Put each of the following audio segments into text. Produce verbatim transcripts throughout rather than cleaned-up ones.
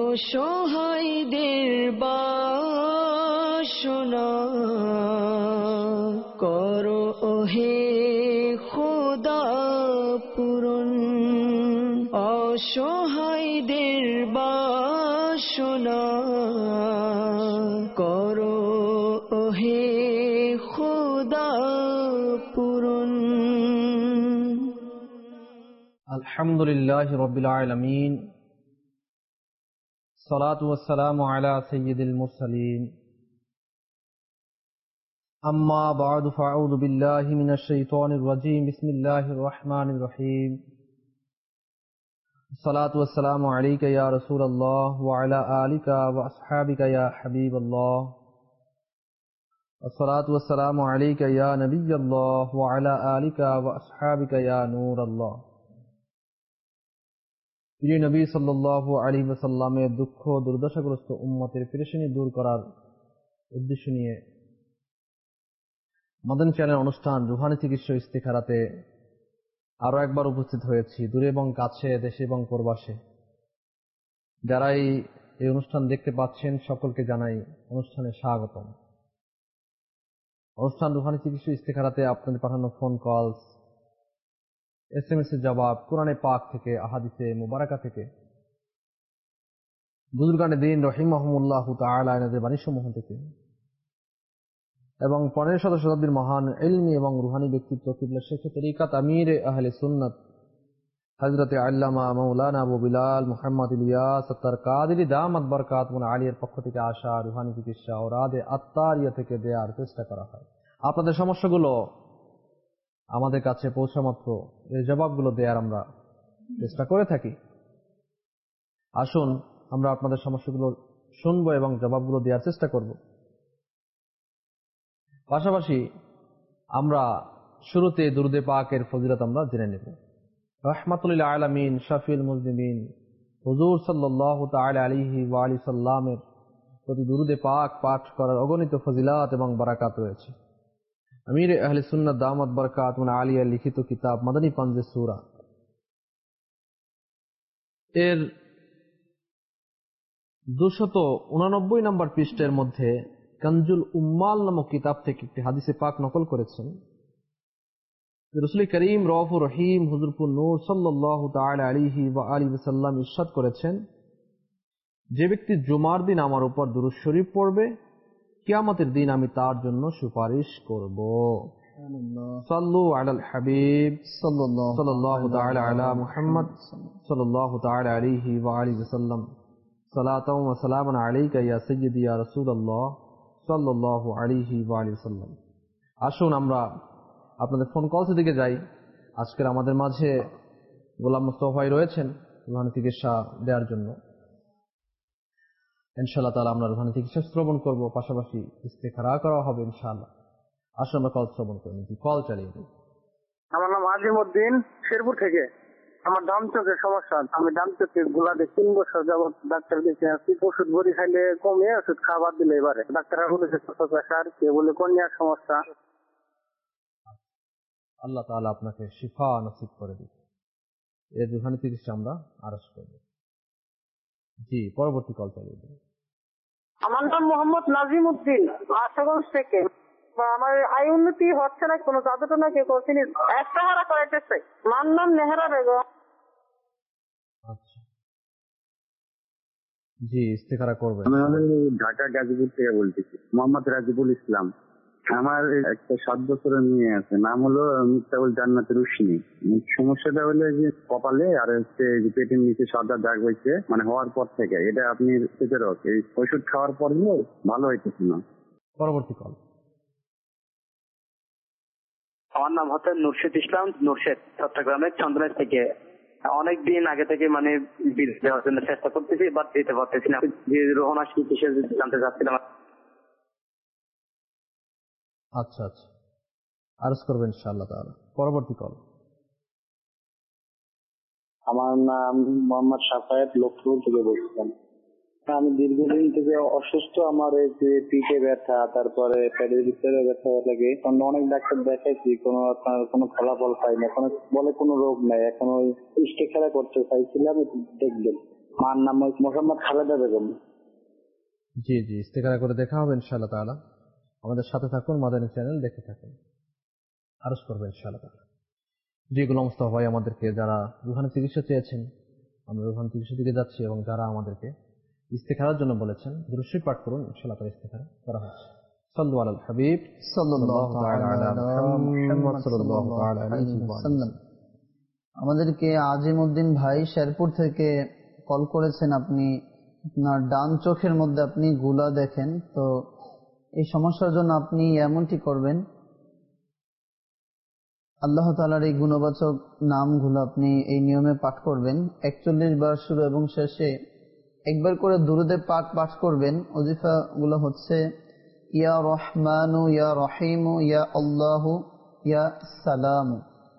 অসহায়দের বাসনা করো হে খোদা পূরণ, অসহায়দের বাসনা করো হে খোদা পূরণ। আলহামদুলিল্লাহি রাব্বিল আলামিন, সালাতু ওয়াসসালামু আলা সাইয়্যিদিল মুরসালিন, আম্মা বা'দু ফাআউযু বিল্লাহি মিনাশ শাইতানির রাজীম, বিসমিল্লাহির রাহমানির রহিম। সালাতু ওয়াসসালামু আলাইকা ইয়া রাসূলাল্লাহ ওয়া আলা আলিকা ওয়া আসহাবিকা ইয়া হাবিবাল্লাহ, আসসালাতু ওয়াসসালামু আলাইকা ইয়া নাবিয়াল্লাহ ওয়া আলা আলিকা ওয়া আসহাবিকা ইয়া নূরাল্লাহ। প্রিয় নবী সাল্লাল্লাহু আলাইহি ওয়াসাল্লামের দুঃখ দুর্দশাগ্রস্ত উম্মতের পেরেশানি দূর করার উদ্দেশ্য নিয়ে মাদানী চ্যানেল অনুষ্ঠান রুহানি চিকিৎসা ইস্তেখারাতে আরো একবার উপস্থিত হয়েছি, দূরে এবং কাছে, দেশে এবং প্রবাসে। যারাই এই অনুষ্ঠান দেখতে পাচ্ছেন সকলকে জানাই অনুষ্ঠানে স্বাগতম। অনুষ্ঠান রুহানি চিকিৎসা ইস্তেখারাতে আপনাদের পাঠানো phone calls, S M S এর জবাব, কোরআনে পাক থেকে, আহাদিসে মুবারাকা থেকে, বুজুর্গানে দ্বীন রাহিমাহুমুল্লাহু তাআলা এনাদের বাণীসমূহ থেকে এবং পনেরো শত শতাব্দীর মহান ইলমি এবং রুহানি ব্যক্তিত্ব কিবলা শেখ তরিকাত আমির আহলে সুন্নাত হযরত আল্লামা মাওলানা আবু বিলাল মুহাম্মদ ইলিয়াস আত্তার কাদেরী দামাত বরকাতুহুল আলিয়ার পক্ষ থেকে আসা রুহানি চিকিৎসা ও রাদে আত্তারিয়া থেকে দেওয়ার চেষ্টা করা হয়। আপনাদের সমস্যাগুলো আমাদের কাছে পৌঁছা মাত্র এর জবাবগুলো দেওয়ার আমরা চেষ্টা করে থাকি। আসুন আমরা আপনাদের সমস্যাগুলো শুনবো এবং জবাবগুলো দেওয়ার চেষ্টা করব। পাশাপাশি আমরা শুরুতে দুরুদে পাকের ফজিলত আমরা জেনে নেব। রাহমাতুল লিল আলামিন শাফিউল মুজনিবিন হুজুর সাল্লাল্লাহু তাআলা আলাইহি ওয়া আলিহি সাল্লামের প্রতি দুরুদে পাক পাঠ করার অগণিত ফজিলত এবং বারাকাত রয়েছে। আমির আহলে সুন্নাত দামাত বরকাতুহুল আলিয়া লিখিত কিতাব মাদানী পাঞ্জে সূরা এর দুশত উনানব্বই নম্বর পৃষ্ঠার মধ্যে কানজুল উম্মাল নামক কিতাব থেকে একটি হাদিসে পাক নকল করেছেন। রাসূল করিম রউফুর রহিম হুজুরপুর নূর সাল্লাল্লাহু তাআলা আলাইহি ওয়া আলিহি ওয়াসাল্লাম ইরশাদ করেছেন, যে ব্যক্তি জুমার দিন আমার উপর দুরূদ শরীফ পড়বে, কিয়ামতের দিন আমি তার জন্য সুপারিশ করব। সাল্লু আলাল হাবিব সাল্লাল্লাহু তাআলা আলা মুহাম্মদ সাল্লাল্লাহু তাআলা আলাইহি ওয়া আলিহি ওয়াসাল্লাম, সালাতাও ওয়া সালামান আলাইকা ইয়া সাইয়্যিদি ইয়া রাসূলুল্লাহ সাল্লাল্লাহু আলাইহি ওয়া আলিহি ওয়াসাল্লাম। আসুন আমরা আপনাদের ফোন কলস দিকে যাই। আজকের আমাদের মাঝে গোলাম মুস্তাফা ভাই রয়েছেন রুহানি চিকিৎসা দেওয়ার জন্য। ইনশাআল্লাহ তাআলা আমরা রুহানি চিকিৎসা শ্রবণ করব, পাশাপাশি ইস্তেখারা করা হবে ইনশাআল্লাহ। আসুন আমরা কল শ্রবণ করি, কল চালিয়ে দিই। আমার নাম আজিমউদ্দিন, শেরপুর থেকে। আমার ডান চোখের সমস্যা, আমি ডান চোখে গোলাতে তিন বছর যাবত ডাক্তার দেখে আসছি। ওষুধ বড়ি খাইলে কমে, ওষুধ খাবার দিলে এবারে ডাক্তাররা বলেছে প্রেশার, কে বলে কর্নিয়ার সমস্যা। আল্লাহ তাআলা আপনাকে শিফা নসিব করে দিন। এর রুহানি চিকিৎসা আমরা আরজ করব। জি, পরবর্তী কল চালিয়ে দিন। আমার নাম মোহাম্মদ নাজিম উদ্দিন, আশাগঞ্জ থেকে। আমার আয় উন্নতি হচ্ছে না, কোনো জাদুটা না কেউ করছিনি, একটা হারা করাইতেছে। আমার নাম নেহারা বেগম। আচ্ছা, জি, ইস্তেখারা করবেন। আমি ঢাকা গাজীপুর থেকে বলতেছি, মোহাম্মদ রাজিবুল ইসলাম। আমার একটা সাত বছরের মেয়ে আছে, নাম হলো মিফতাহুল জান্নাতের রুশনি। সমস্যাটা হলো যে কপালে আর হচ্ছে পেটের নিচে সাদা দাগ হয়েছে, মানে হওয়ার পর থেকে। এটা আপনি রোগ, এই ওষুধ খাওয়ার পর ভালো হইতেছে না। পরবর্তী কল। আমার নাম হচ্ছে নুরশেদ ইসলাম, নুরশেদ, চট্টগ্রামের চন্দ্রের থেকে। অনেক দিন আগে থেকে মানে বীজ দেওয়ার জন্য চেষ্টা করতেছি, বাট দিতে পারতেছি না। রোহনা কিসের জানতে চাচ্ছিলাম। আচ্ছা আচ্ছা, আরজ করবেন ইনশাআল্লাহ তাআলা। পরবর্তী কল। আমার নাম মোহাম্মদ সাফায়েত, লক্ষ্মীপুর থেকে বলছিলাম। আমি দীর্ঘদিন থেকে অসুস্থ, আমার এই যে পিঠে ব্যথা, তারপরে পেটের ভিতরে ব্যথা লাগে। অনেক ডাক্তার দেখাইছি, কোনো আপনার কোনো ফলাফল পাইনি। এখন বলে কোনো রোগ নাই। এখন ওই ইস্তেখারা করতে চাইছিলাম, দেখবেন। মার নাম মোহাম্মদ খালেদা বেগম। জি জি, ইস্তেখারা করে দেখা হবে ইনশাআল্লাহ তাআলা। আমাদের সাথে থাকুন, মাদানী চ্যানেল দেখে থাকুন, আরজ করবেন ইনশাআল্লাহ তাআলা। যে গোলাম মুস্তাফা ভাই আমাদেরকে যারা রুহানি চিকিৎসা চেয়েছেন, আমরা রুহানি চিকিৎসা দিকে যাচ্ছি, এবং যারা আমাদেরকে ইস্তেখারার জন্য বলেছেন দুরূদ শরীফ পাঠ করুন, ইনশাআল্লাহ তাআলা ইস্তেখারা করা হচ্ছে। সাল্লু আলাল হাবিব সাল্লাল্লাহু তাআলা আলা মুহাম্মদ সাল্লাল্লাহু তাআলা আলাইহি ওয়াসাল্লাম। আমাদেরকে আজিমউদ্দিন ভাই শেরপুর থেকে কল করেছেন। আপনি আপনার ডান চোখের মধ্যে আপনি গুলা দেখেন, তো এই সমস্যার জন্য আপনি এমনটি করবেন, আল্লাহ তাআলার এই গুণবাচক নামগুলো আপনি এই নিয়মে পাঠ করবেন। একচল্লিশ বার শুরু এবং শেষে একবার করে দুরুদে পাক পাঠ করবেন। ওজিফা গুলো হচ্ছে ইয়া রহমানু ইয়া রহিমু ইয়া আল্লাহু ইয়া সালামু,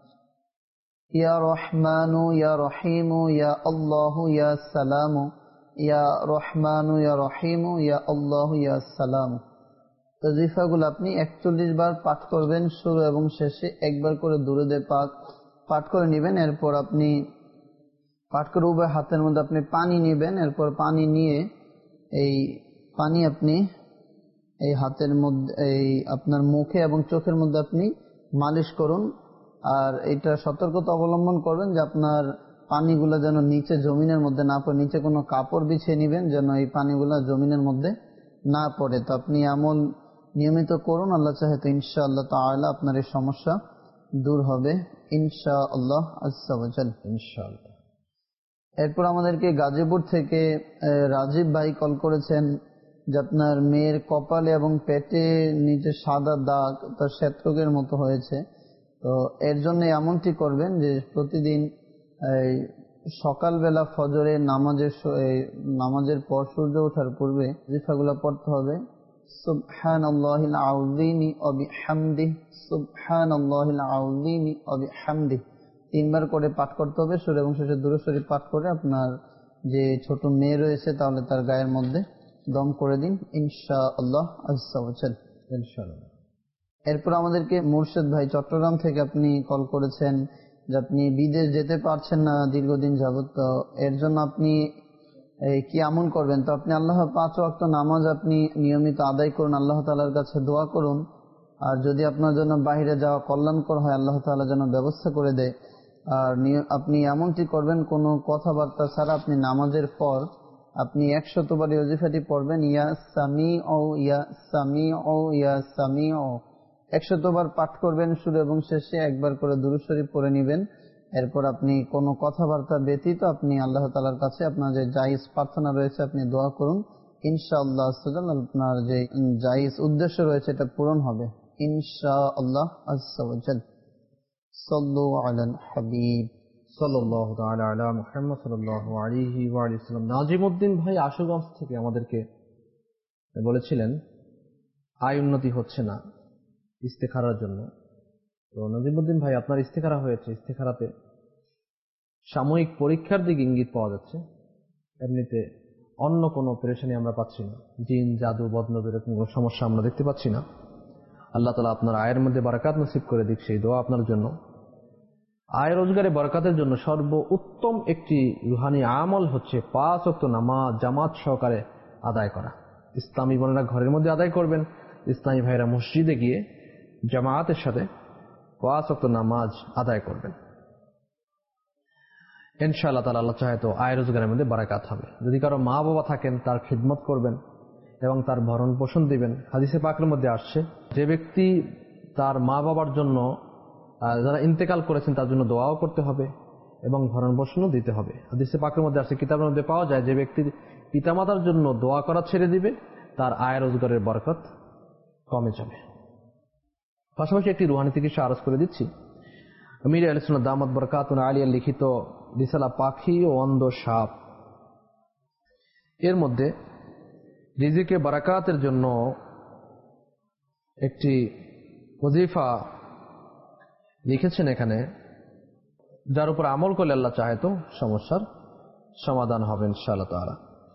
ইয়া রহমানু ইয়া রহিমু ইয়া আল্লাহু ইয়া সালামু, ইয়া রহমানু ইয়া রহিমু ইয়া আল্লাহু ইয়া সালামু। ওজিফাগুলো আপনি একচল্লিশ বার পাঠ করবেন, শুরু এবং শেষে একবার করে দুরুদে পাক পাঠ করে নেবেন। এরপর আপনি পাঠ করে উভয় হাতের মধ্যে আপনি পানি নেবেন। এরপর পানি নিয়ে এই পানি আপনি এই হাতের মধ্যে এই আপনার মুখে এবং চোখের মধ্যে আপনি মালিশ করুন। আর এটা সতর্কতা অবলম্বন করবেন যে আপনার পানিগুলো যেন নিচে জমিনের মধ্যে না পড়ে, নিচে কোনো কাপড় বিছিয়ে নেবেন যেন এই পানিগুলো জমিনের মধ্যে না পড়ে। তো আপনি এমন নিয়মিত করুন, আল্লাহ চাহে তো ইনশাআল্লাহ তাআলা আপনার এই সমস্যা দূর হবে ইনশাআল্লাহ আজ্জা ওয়া জাল ইনশাআল্লাহ। এরপর আমাদেরকে গাজীপুর থেকে রাজীব ভাই কল করেছেন যে আপনার মেয়ের কপালে এবং পেটে নিচে সাদা দাগ, তার শ্বেতরোগের মতো হয়েছে। তো এর জন্য এমনটি করবেন যে প্রতিদিন সকালবেলা ফজরে নামাজের নামাজের পর সূর্য ওঠার পূর্বে ওজিফাগুলো পড়তে হবে। সুবহানাল্লাহিল আযীমি ওয়া বিহামদিহি, সুবহানাল্লাহিল আযীমি ওয়া বিহামদিহি তিনবার করে পাঠ করতে হবে। সূরা এবং শেষে দুরূদ শরীফ পাঠ করে আপনার যে ছোট মেয়ে রয়েছে তাহলে তার গায়ের মধ্যে দম করে দিন ইনশাআল্লাহ আজ্জা ওয়া জাল ইনশাআল্লাহ। এরপর আমাদেরকে মুর্শেদ ভাই চট্টগ্রাম থেকে আপনি কল করেছেন যে আপনি বিদেশ যেতে পারছেন না দীর্ঘদিন যাবত, তো এর জন্য আপনি কি আমল করবেন। তো আপনি আল্লাহ পাঁচ ওয়াক্ত নামাজ আপনি নিয়মিত আদায় করুন, আল্লাহ তাআলার কাছে দোয়া করুন। আর যদি আপনার জন্য বাইরে যাওয়া কল্যাণকর হয় আল্লাহ তাআলা যেন ব্যবস্থা করে দেয়। আর আপনি এমনটি করবেন কোনো কথাবার্তা ছাড়া আপনি নামাজের পর আপনি একশতবার ওজিফাটি পড়বেন, ইয়া সামি ও ইয়া সামি ও ইয়া সামি ও একশতবার পাঠ করবেন। শুরু এবং শেষে একবার করে দুরূদ শরীফ পড়ে নেবেন। এরপর আপনি কোনো কথাবার্তা ব্যতীত আপনি আল্লাহ তাআলার কাছে আপনার যে জায়েজ প্রার্থনা রয়েছে আপনি দোয়া করুন, ইনশাআল্লাহ আপনার যে জায়েজ উদ্দেশ্য রয়েছে এটা পূরণ হবে ইনশাআল্লাহ আজ্জা ওয়া জাল। সাল্লু আলাল হাবিব সাল্লাল্লাহু তাআলা আলা মুহাম্মদ সাল্লাল্লাহু আলাইহি ওয়া সাল্লাম। নাজিমউদ্দিন ভাই আশুগঞ্জ থেকে আমাদেরকে বলেছিলেন আয় উন্নতি হচ্ছে না ইস্তেখারার জন্য। তো নাজিমউদ্দিন ভাই আপনার ইস্তেখারা হয়েছে, ইস্তেখারাতে সাময়িক পরীক্ষার দিকে ইঙ্গিত পাওয়া যাচ্ছে, এমনিতে অন্য কোনো পেরেশানি আমরা পাচ্ছি না, জিন জাদু বদনজর এরকম কোনো সমস্যা আমরা দেখতে পাচ্ছি না। আল্লাহ তাআলা আপনার আয়ের মধ্যে বারাকাত নসিব করে দিক, সেই দোয়া আপনার জন্য। আয় রোজগারে বরকতের জন্য সর্ব উত্তম একটি রুহানি আমল হচ্ছে পাঁচ ওয়াক্ত নামাজ জামাত সহকারে আদায় করা। ইসলামী বোনেরা ঘরের মধ্যে আদায় করবেন, ইসলামী ভাইরা মসজিদে গিয়ে জামাতের সাথে পাঁচ ওয়াক্ত নামাজ আদায় করবেন। ইনশাআল্লাহ তাআলা আল্লাহ চাহে তো আয় রোজগারের মধ্যে বারাকাত হবে। যদি কারো মা বাবা থাকেন তার খিদমত করবেন এবং তার ভরণ পোষণ দিবেন। হাদিসে পাকের মধ্যে আসছে যে ব্যক্তি তার মা বাবার জন্য যারা ইন্তেকাল করেছেন তার জন্য দোয়াও করতে হবে এবং ভরণ পোষণও দিতে হবে। হাদিসে পাকের মধ্যে আসছে, কিতাবের মধ্যে পাওয়া যায় যে ব্যক্তি পিতামাতার জন্য দোয়া করা ছেড়ে দিবে তার আয় রোজগারের বরকত কমে যাবে। পাশাপাশি একটি রুহানি চিকিৎসা আরজ করে দিচ্ছি। আমির আহলে সুন্নাত দামাত বরকাতুন আলিয়া লিখিত রিসালা পাখি ও অন্ধ সাপ, এর মধ্যে রিজিকে বারাকাতের জন্য একটি ওজিফা লিখেছেন এখানে, যার উপর আমল করলে আল্লাহ চাহে তো সমস্যার সমাধান হবে ইনশাআল্লাহ তাআলা।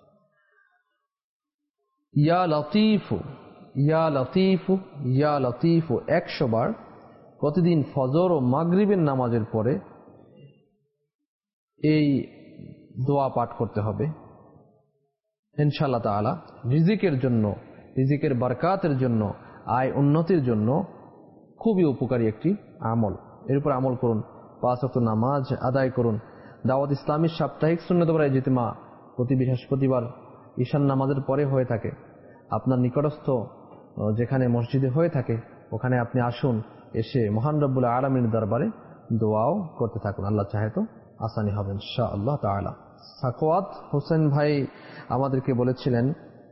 ইয়া লতীফু ইয়া লতীফু ইয়া লতীফু একশো বার প্রতিদিন ফজর ও মাগরিবের নামাজের পরে এই দোয়া পাঠ করতে হবে ইনশাআল্লাহ তাআলা। রিজিকের জন্য, রিজিকের বরকাতের জন্য, আয় উন্নতির জন্য খুবই উপকারী একটি আমল। এর উপর আমল করুন, পাঁচ ওয়াক্ত নামাজ আদায় করুন। দাওয়াত ইসলামীর সাপ্তাহিক সুন্নত বরায়ে ইজতিমা প্রতি বৃহস্পতিবার ঈশান নামাজের পরে হয়ে থাকে। আপনার নিকটস্থ যেখানে মসজিদে হয়ে থাকে ওখানে আপনি আসুন, এসে মহান রব্বুল আলামিনের দরবারে দোয়াও করতে থাকুন। আল্লাহ চাহে তো আসানি হবে ইনশাআল্লাহ তাআলা। সাকওয়াত হোসেন ভাই আমাদেরকে বলেছিলেন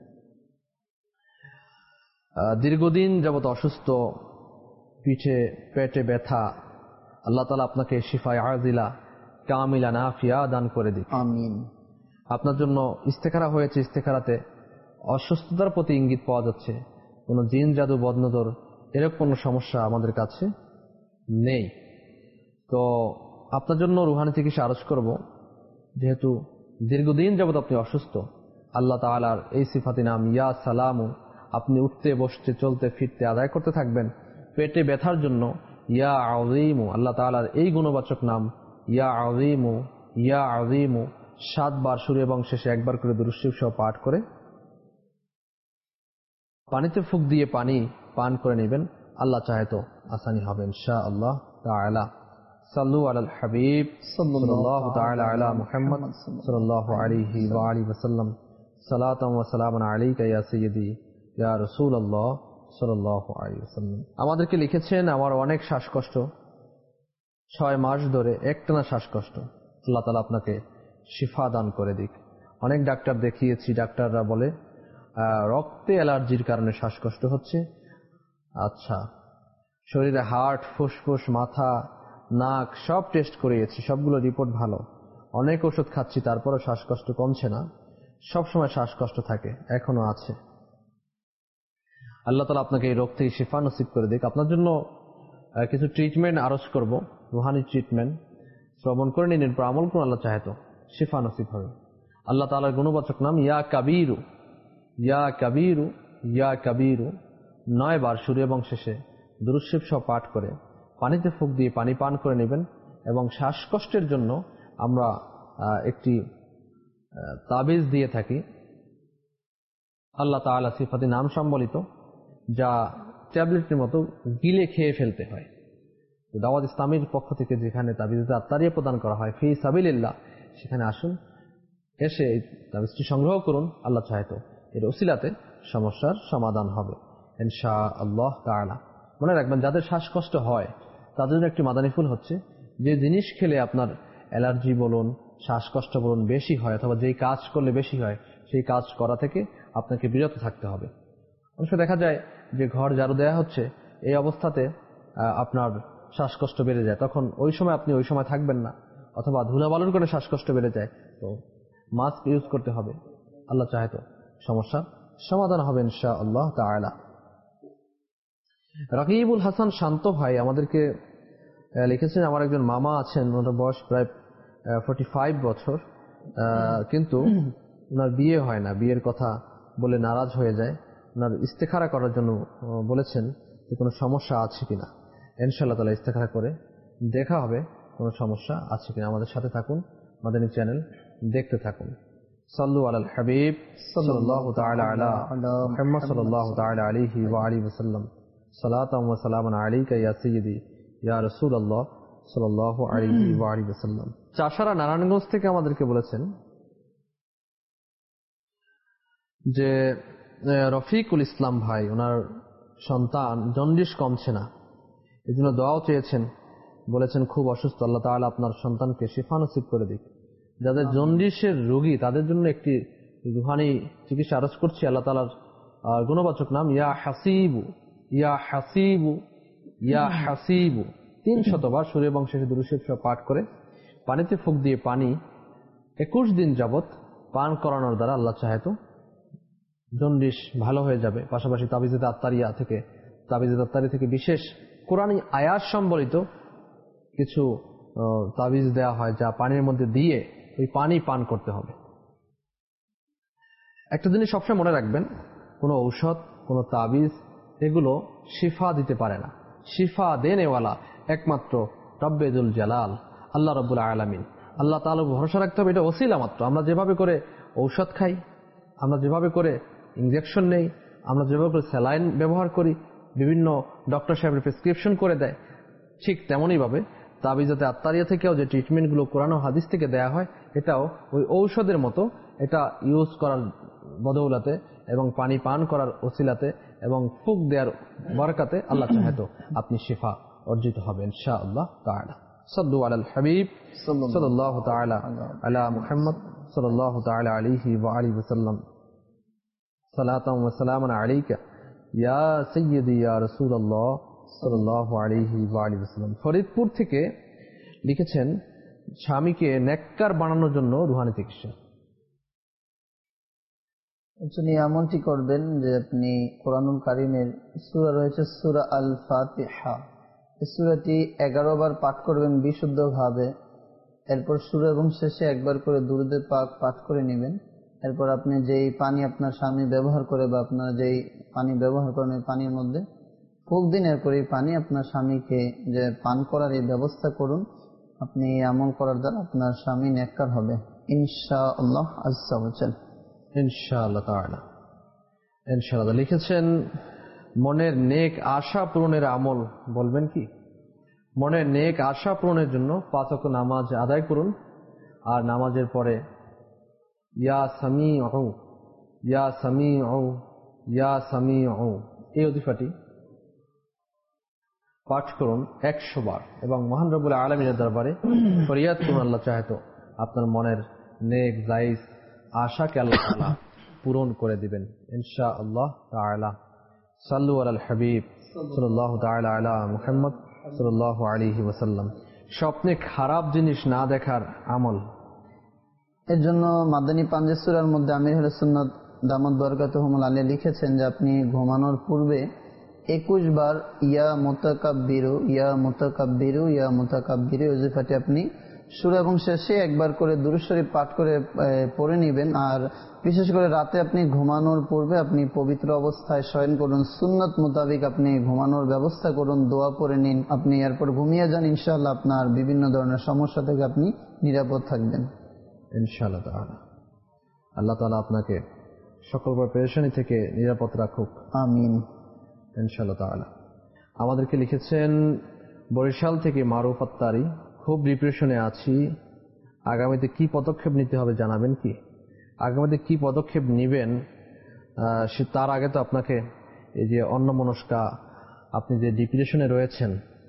দীর্ঘদিন যাবত অসুস্থ, পিঠে পেটে ব্যথা, আল্লাহ তাআলা আপনাকে শিফায়ে আজিলা কামিলা নাফিয়া দান করে দিক, আমিন। আপনার জন্য ইস্তেখারা হয়েছে, ইস্তেখারাতে অসুস্থতার প্রতি ইঙ্গিত পাওয়া যাচ্ছে। কোনো জিন জাদু বদনজর এরকম কোনো সমস্যা আমাদের কাছে নেই। তো আপনার জন্য রুহানি চিকিৎসা আরজ করব। যেহেতু দীর্ঘদিন যাবত আপনি অসুস্থ, আল্লাহ তাআলার এই সিফাতি নাম ইয়া সালামু আপনি উঠতে বসতে চলতে ফিরতে আদায় করতে থাকবেন। পেটে ব্যথার জন্য ইয়া আযীমু, আল্লাহ তাআলার এই গুণবাচক নাম ইয়া আযীমু ইয়া আযীমু সাতবার শুরু এবং শেষে একবার করে দুরূদ শরীফ সহ পাঠ করে পানিতে ফুঁক দিয়ে পানি পান করে নেবেন। আল্লাহ চাহে তো আসানি হবে ইনশাআল্লাহ তাআলা। সাল্লু আলাল হাবিব সাল্লাল্লাহু তাআলা আলা মুহাম্মদ সাল্লাল্লাহু আলাইহি ওয়া আলিহি ওয়াসাল্লাম। সালাতাম ওয়া সালামান আলাইকা ইয়া সাইয়্যিদি ইয়া রাসূলুল্লাহ সাল্লাল্লাহু আলাইহি ওয়াসাল্লাম। আমাদেরকে লিখেছেন, আমার অনেক শ্বাসকষ্ট, ছয় মাস ধরে একটানা শ্বাসকষ্ট, আল্লাহ তাআলা আপনাকে শিফা দান করে দিক। অনেক ডাক্তার দেখিয়েছি, ডাক্তাররা বলে রক্তে অ্যালার্জির কারণে শ্বাসকষ্ট হচ্ছে। আচ্ছা, শরীরে হার্ট, ফুসফুস, মাথা, নাক সব টেস্ট করিয়েছি, সবগুলো রিপোর্ট ভালো। অনেক ওষুধ খাচ্ছি, তারপরও শ্বাসকষ্ট কমছে না, সবসময় শ্বাসকষ্ট থাকে, এখনো আছে। আল্লাহ তাআলা আপনাকে এই রোগ থেকে শিফা নসিব করে দিক। আপনার জন্য কিছু ট্রিটমেন্ট আরজ করব, রুহানি ট্রিটমেন্ট শ্রবণ করে নিন, এরপর আমল করুন, আল্লাহ চাহে তো শিফা নসিব হবে। আল্লাহ তাআলার গুণবাচক নাম ইয়া কাবীরু ইয়া কাবীরু ইয়া কাবীরু নয় বার শুরু এবং শেষে দুরূদ শরীফ সহ পাঠ করে পানিতে ফুঁক দিয়ে পানি পান করে নেবেন। এবং শ্বাসকষ্টের জন্য আমরা একটি তাবিজ দিয়ে থাকি, আল্লাহ তাআলা সিফাতি নাম সম্বলিত, যা ট্যাবলেটের মতো গিলে খেয়ে ফেলতে হয়। দাওয়াত ইসলামীর পক্ষ থেকে যেখানে তাবিজে আত্তারিয়া প্রদান করা হয় ফি সাবিলিল্লাহ, সেখানে আসুন, এসে এই তাবিজটি সংগ্রহ করুন। আল্লাহ চাহে তো এর ওসিলাতে সমস্যার সমাধান হবে ইনশাআল্লাহ তাআলা। মনে রাখবেন, যাদের শ্বাসকষ্ট হয় তাদের জন্য একটি মাদানী ফুল হচ্ছে, যে জিনিস খেলে আপনার অ্যালার্জি বলুন, শ্বাসকষ্ট বলুন বেশি হয়, অথবা যেই কাজ করলে বেশি হয় সেই কাজ করা থেকে আপনাকে বিরত থাকতে হবে। অবশ্য দেখা যায় যে ঘর ঝাড়ু দেওয়া হচ্ছে, এই অবস্থাতে আপনার শ্বাসকষ্ট বেড়ে যায়, তখন ওই সময় আপনি ওই সময় থাকবেন না, অথবা ধুলাবালুর করে শ্বাসকষ্ট বেড়ে যায়, তো মাস্ক ইউজ করতে হবে। আল্লাহ চাহে তো সমস্যার সমাধান হবে ইনশাআল্লাহ তাআলা। রাকিবুল হাসান শান্ত ভাই আমাদেরকে লিখেছেন, আমার একজন মামা আছেন, ওনার বয়স প্রায় ফর্টি ফাইভ বছর, কিন্তু ওনার বিয়ে হয় না, বিয়ের কথা বলে নারাজ হয়ে যায়। ওনার ইস্তেখারা করার জন্য বলেছেন যে কোনো সমস্যা আছে কিনা। ইনশাআল্লাহ তাআলা ইস্তেখারা করে দেখা হবে কোনো সমস্যা আছে কিনা। আমাদের সাথে থাকুন, মাদানী চ্যানেল দেখতে থাকুন। সাল্লু আলাল হাবিব সাল্লাল্লাহু তাআলা আলা মুহাম্মদ সাল্লাল্লাহু তাআলা আলাইহি ওয়া আলিহি ওয়াসাল্লাম। সালাতাম ওয়া সালামান আলাইকা ইয়া সাইয়্যিদি ইয়া রাসূলুল্লাহ সাল্লাল্লাহু আলাইহি ওয়া আলিহি ওয়াসাল্লাম। চাষারা নারায়ণগঞ্জ থেকে আমাদেরকে বলেছেন যে রফিকুল ইসলাম ভাই, ওনার সন্তান জন্ডিস কমছে না, এই জন্য দোয়াও চেয়েছেন, বলেছেন খুব অসুস্থ, আল্লাহ তাআলা আপনার সন্তানকে শিফা নসিব করে দিক। যাদের জন্ডিসের রোগী তাদের জন্য একটি রুহানি চিকিৎসা আরজ করছি। আল্লাহ তাআলার গুণবাচক নাম ইয়া হাসিবু ইয়া হাসিবু ইয়া হাসিবু তিন শতবার সুরে এবং শেষে দুরূদ শরীফ পাঠ করে পানিতে ফুঁক দিয়ে পানি একুশ দিন যাবত পান করানোর দ্বারা আল্লাহ চাহে তো জন্ডিস ভালো হয়ে যাবে। পাশাপাশি তাবিজে আত্তারিয়া থেকে তাবিজে আত্তারি থেকে বিশেষ কোরআনী আয়াত সম্বলিত কিছু তাবিজ দেওয়া হয়, যা পানির মধ্যে দিয়ে ওই পানি পান করতে হবে। একটা জিনিস সবসময় মনে রাখবেন, কোনো ঔষধ, কোনো তাবিজ এগুলো শিফা দিতে পারে না। শিফা দেনেওয়ালা একমাত্র রব্বে যুল জালাল আল্লাহ রাব্বুল আলামিন। আল্লাহ তাআলা ভরসা রাখতে হবে, এটা ওসিলা মাত্র। আমরা যেভাবে করে ঔষধ খাই, আমরা যেভাবে করে ইনজেকশন নেই, আমরা যেভাবে করে স্যালাইন ব্যবহার করি, বিভিন্ন ডক্টর সাহেবের প্রেসক্রিপশন করে দেয়, ঠিক তেমনই ভাবে তাবিজাতে আত্মারিয়া থেকেও যে ট্রিটমেন্টগুলো কোরআন ও হাদিস থেকে দেয়া হয়, এটাও ওই ঔষধের মতো। এটা ইউজ করার বদৌলতে এবং পানি পান করার ওসিলাতে এবং ফুক দেওয়ার বরকাতে আল্লাহ চাহে তো আপনি শিফা অর্জিত হবেন ইনশাআল্লাহ তাআলা। সাল্লু আলাল হাবিব সাল্লাল্লাহু তাআলা আলা মুহাম্মদ সাল্লাল্লাহু তাআলা আলাইহি ওয়া আলিহি ওয়াসাল্লাম। সালাতাম ওয়া সালামান আলাইকা ইয়া সাইয়্যিদি ইয়া রাসূলুল্লাহ সাল্লাল্লাহু আলাইহি ওয়া আলিহি ওয়াসাল্লাম। ফরিদপুর থেকে লিখেছেন, স্বামীকে নেককার বানানোর জন্য রুহানি চিকিৎসা। আপনি এমনটি করবেন যে আপনি কোরআনুল কারীমের সূরা রয়েছে সূরা আল ফাতিহা, এই সূরাটি এগারো বার পাঠ করবেন বিশুদ্ধভাবে। এরপর শুরু এবং শেষে একবার করে দুরূদে পাক পাঠ করে নেবেন। এরপর আপনি যেই পানি আপনার স্বামী ব্যবহার করে বা আপনারা যেই পানি ব্যবহার করেন ওই পানির মধ্যে ফুক দিন, এরপর এই পানি আপনার স্বামীকে যে পান করার এই ব্যবস্থা করুন। আপনি আমল করার দ্বারা আপনার স্বামী নেককার হবে ইনশাআল্লাহ আজ্জা ওয়া জাল। ইনশাআল্লাহ তাআলা। ইনশাআল্লাহ লিখেছেন, মনের নেক আশা পূরণের আমল বলবেন কি? মনের নেক আশা পূরণের জন্য পাঁচ ওয়াক্ত নামাজ আদায় করুন, আর নামাজের পরে ইয়া সামিউ ইয়া সামিউ ইয়া সামিউ এই ওজিফাটি পাঠ করুন একশো বার এবং মহান রব্বুল আলামিনের দরবারে ফরিয়াদ করুন, আল্লাহ চাহে তো আপনার মনের নেক জায়েজ আশাকে আল্লাহ তাআলা পূরণ করে দিবেন ইনশাআল্লাহ তাআলা। সাল্লু আলাল হাবিব সাল্লাল্লাহু তাআলা আলা মুহাম্মদ সাল্লাল্লাহু আলাইহি ওয়াসাল্লাম। স্বপ্নে খারাপ জিনিস না দেখার আমল। এর জন্য মাদানী পাঞ্জে সূরার মধ্যে আমির আহলে সুন্নাত দামাত বরকাতুহুমুল আলিয়া লিখেছেন যে আপনি ঘুমানোর পূর্বে একুশ বার ইয়া মুতাকাব্বিরু ইয়া মুতাকাব্বিরু ইয়া মুতাকাব্বিরু ওজিফাটি আপনি শুরু এবং শেষে একবার করে দুরূদ শরীফ পাঠ করে পড়ে নেবেন। আর বিশেষ করে রাতে আপনি ঘুমানোর পূর্বে আপনি পবিত্র অবস্থায় শয়ন করুন, সুন্নাত মোতাবেক আপনি ঘুমানোর ব্যবস্থা করুন, দোয়া পড়ে নিন, আপনি এরপর ঘুমিয়ে যান। ইনশাআল্লাহ আপনার বিভিন্ন ধরনের সমস্যা থেকে আপনি নিরাপদ থাকবেন ইনশাআল্লাহ তাআলা। আল্লাহ তাআলা আপনাকে সকল পেরেশানি থেকে নিরাপদ রাখুক, আমিন ইনশাআল্লাহ তাআলা। আমাদেরকে লিখেছেন বরিশাল থেকে মারুফ আত্তারি, খুব ডিপ্রেশনে আছি, আগামীতে কি পদক্ষেপ নিতে হবে জানাবেন কি? আগামীতে কি পদক্ষেপ নেবেন সে তার আগে তো আপনাকে এই যে অন্যমনস্কা, আপনি যে ডিপ্রেশনে রয়েছেন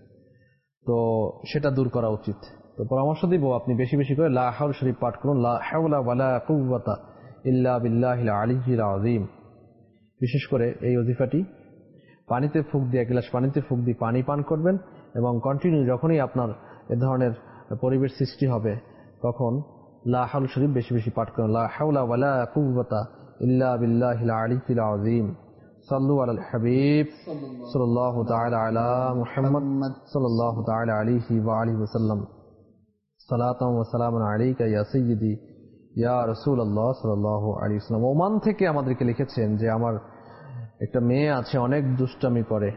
তো সেটা দূর করা উচিত। তো পরামর্শ দিব আপনি বেশি বেশি করে লা হাওল শরীফ পাঠ করুন, লা হাওলা ওয়ালা কুওয়াতা ইল্লা বিল্লাহিল আলিয়্যিল আযীম। বিশেষ করে এই ওজিফাটি পানিতে ফুঁক দিয়ে, এক গ্লাস পানিতে ফুঁক দিয়ে পানি পান করবেন এবং কন্টিনিউ যখনই আপনার এ ধরনের পরিবেশ সৃষ্টি হবে তখন লা হাওল শরীফ বেশি বেশি পাঠ করুন, লা হাওলা ওয়ালা কুওয়াতা ইল্লা বিল্লাহিল আলিয়্যিল আযীম। সাল্লু আলাল হাবিব সাল্লাল্লাহু তাআলা আলা মুহাম্মদ সাল্লাল্লাহু তাআলা আলাইহি ওয়া আলিহি ওয়াসাল্লাম। সালাতাম ওয়া সালামান আলাইকা ইয়া সাইয়্যিদি ইয়া রাসূলুল্লাহ সাল্লাল্লাহু আলাইহি ওয়াসাল্লাম। ওমান থেকে আমাদেরকে লিখেছেন যে আমার একটা মেয়ে আছে, অনেক দুষ্টামি করে,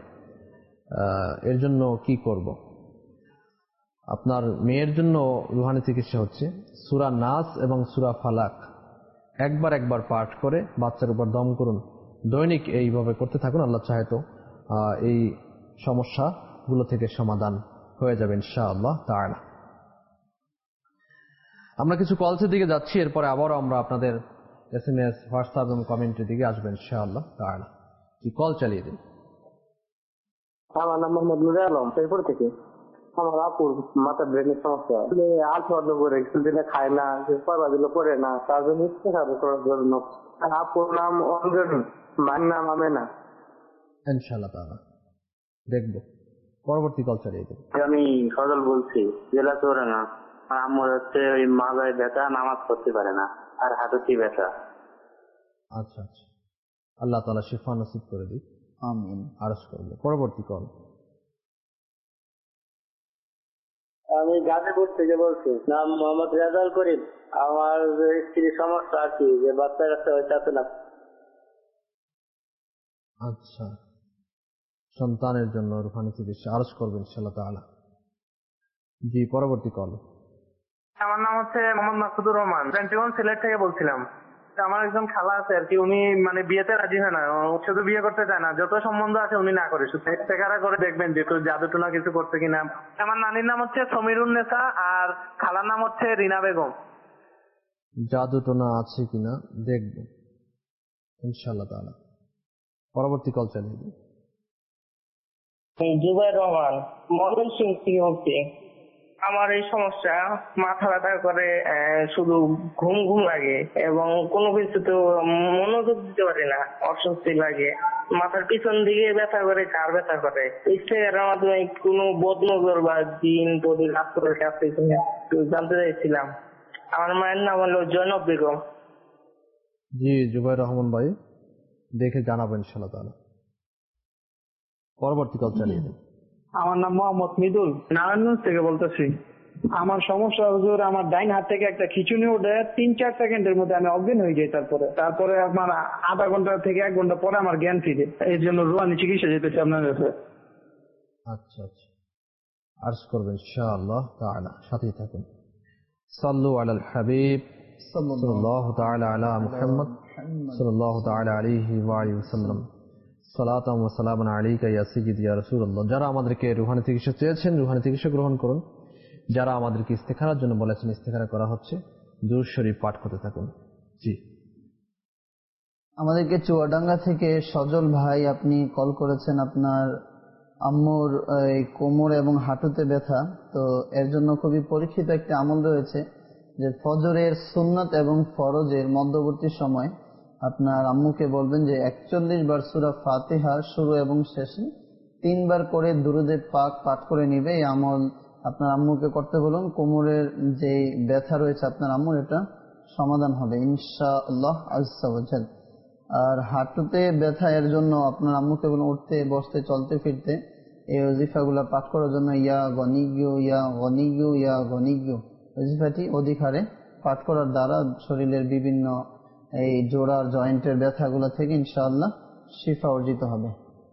এর জন্য কি করব? আপনার মেয়ের জন্য রুহানি চিকিৎসা হচ্ছে সূরা নাস এবং সূরা ফালাক একবার একবার পাঠ করে বাচ্চার উপর দম করুন, দৈনিক এইভাবে করতে থাকুন। আল্লাহ চাহে তো এই সমস্যাগুলো থেকে সমাধান হয়ে যাবে ইনশাআল্লাহ তাআলা। আমরা কিছু কলসের দিকে যাচ্ছি, এরপরে আবারও আমরা আপনাদের এস এম এস, হোয়াটসঅ্যাপ এবং কমেন্টের দিকে আসবেন ইনশাআল্লাহ তাআলা। কি কল চালিয়ে দিন। আমার নাম মোহাম্মদ নুরে আলম, শেরপুর থেকে। আমার আপুর মাথার ব্রেনের সমস্যা, আলফা করে দিনে খায় না, পড়া দিলে পড়ে না, তার জন্য ইচ্ছে করার জন্য। আপুর নাম অঞ্জনী, মায়ের নাম আমেনা। ইনশাআল্লাহ তাআলা দেখব। পরবর্তী কল চালিয়ে দিন। আমি সজল বলছি, জেলা চৌরাঙ্গা। আমার হচ্ছে ওই মাজায় ব্যথা, নামাজ পড়তে পারে না, আর হাঁটুতে ব্যথা। আচ্ছা আচ্ছা, আল্লাহ তাআলা শিফা নসিব করে দিক, আমিন। আরজ করব। পরবর্তী কল। আমি গাজীপুর থেকে বলছি, নাম মোহাম্মদ রেজাল করিম। আমার স্ত্রীর সমস্যা আর কি, যে বাচ্চা কাচ্চা হইতে না। আচ্ছা, সন্তানের জন্য রুহানি চিকিৎসা আরজ করবেন ইনশাআল্লাহ তাআলা। জি, পরবর্তী কল। আমার নাম হচ্ছে মোহাম্মদ মাসুদুর রহমান, টোয়েন্টি সিলেট থেকে বলছিলাম। আমার একজন খালা আছে আর কি, উনি মানে বিয়েতে রাজি হয় না, শুধু বিয়ে করতে চায় না, যত সম্বন্ধ আছে উনি না করে, শুধু ইস্তেখারা করে দেখবেন যে জাদু টোনা কিছু করছে কিনা। আমার নানির নাম হচ্ছে সমীরুন্নেসা আর খালার নাম হচ্ছে রিনা বেগম। জাদু টোনা আছে কিনা দেখবেন ইনশাআল্লাহ তাআলা। পরবর্তী কল চালিয়ে দিন। জুবাইর রহমান, ময়মনসিংহ থেকে বলছি। আমার এই সমস্যা, মাথা ব্যথা করে, শুধু ঘুম ঘুম লাগে এবং কোনো কিছুতে মনোযোগ দিতে পারি না, অস্বস্তি লাগে, মাথার পিছন দিকে ব্যথা করে, কার ব্যথা করে। ইস্তেখারার মাধ্যমে কোনো বদনজর বা জিন প্রতি লাভ করে কাছে জানতে চাইছিলাম। আমার মায়ের নাম হলো জয়নব বেগম। জি জুবাইর রহমান ভাই, দেখে জানাবেন ইনশাআল্লাহ তাআলা। পরবর্তী কল চালিয়ে দিন। আমার নাম মোহাম্মদ মিদুল, নারায়ণগঞ্জ থেকে বলতেছি। আমার সমস্যা হুজুর, আমার ডাইন হাত থেকে একটা খিচুনি ওঠে, তিন চার সেকেন্ডের মধ্যে আমি অজ্ঞান হয়ে যাই। তারপরে তারপরে আমার আধা ঘন্টা থেকে এক ঘন্টা পরে আমার জ্ঞান ফিরে। এর জন্য রুহানি চিকিৎসা যেতেছি আপনার কাছে। আচ্ছা আচ্ছা, আরজ করবেন ইনশাআল্লাহ তাআলা, সাথেই থাকুন। সাল্লু আলাল হাবিব সাল্লাল্লাহু তাআলা আলা মুহাম্মদ সাল্লাল্লাহু তাআলা আলাইহি ওয়া আলিহি ওয়াসাল্লাম। সালাতাম ওয়া সালামান আলাইকা ইয়া সাইয়্যিদি ইয়া রাসূলুল্লাহ। যারা আমাদেরকে রুহানি চিকিৎসা চেয়েছেন রুহানি চিকিৎসা গ্রহণ করুন। যারা আমাদেরকে ইস্তেখারার জন্য বলেছেন ইস্তেখারা করা হচ্ছে, দুরূদ শরীফ পাঠ করতে থাকুন। জি, আমাদেরকে চুয়াডাঙ্গা থেকে সজল ভাই আপনি কল করেছেন, আপনার আম্মুর কোমর এবং হাঁটুতে ব্যথা। তো এর জন্য খুবই পরীক্ষিত একটি আমল রয়েছে যে ফজরের সুন্নাত এবং ফরজের মধ্যবর্তী সময় আপনার আম্মুকে বলবেন যে একচল্লিশ বার সূরা ফাতিহা শুরু এবং শেষে তিনবার করে দুরুদে পাক পাঠ করে নিবে। এই আমল আপনার আম্মুকে করতে বলুন। কোমরের যে ব্যথা রয়েছে আপনার আম্মুর, এটা সমাধান হবে ইনশাআল্লাহ আযজা ওয়া জাল। আর হাঁটুতে ব্যথা, এর জন্য আপনার আম্মুকে বলুন উঠতে বসতে চলতে ফিরতে এই ওজিফাগুলো পাঠ করার জন্য ইয়া গনিগু ইয়া গনিগু ইয়া গনিগু ওজিফাটি অধিক হারে পাঠ করার দ্বারা শরীরের বিভিন্ন এই জোড়ার জয়েন্টের ব্যথাগুলো থেকে ইনশাআল্লাহ শিফা অর্জিত হবে।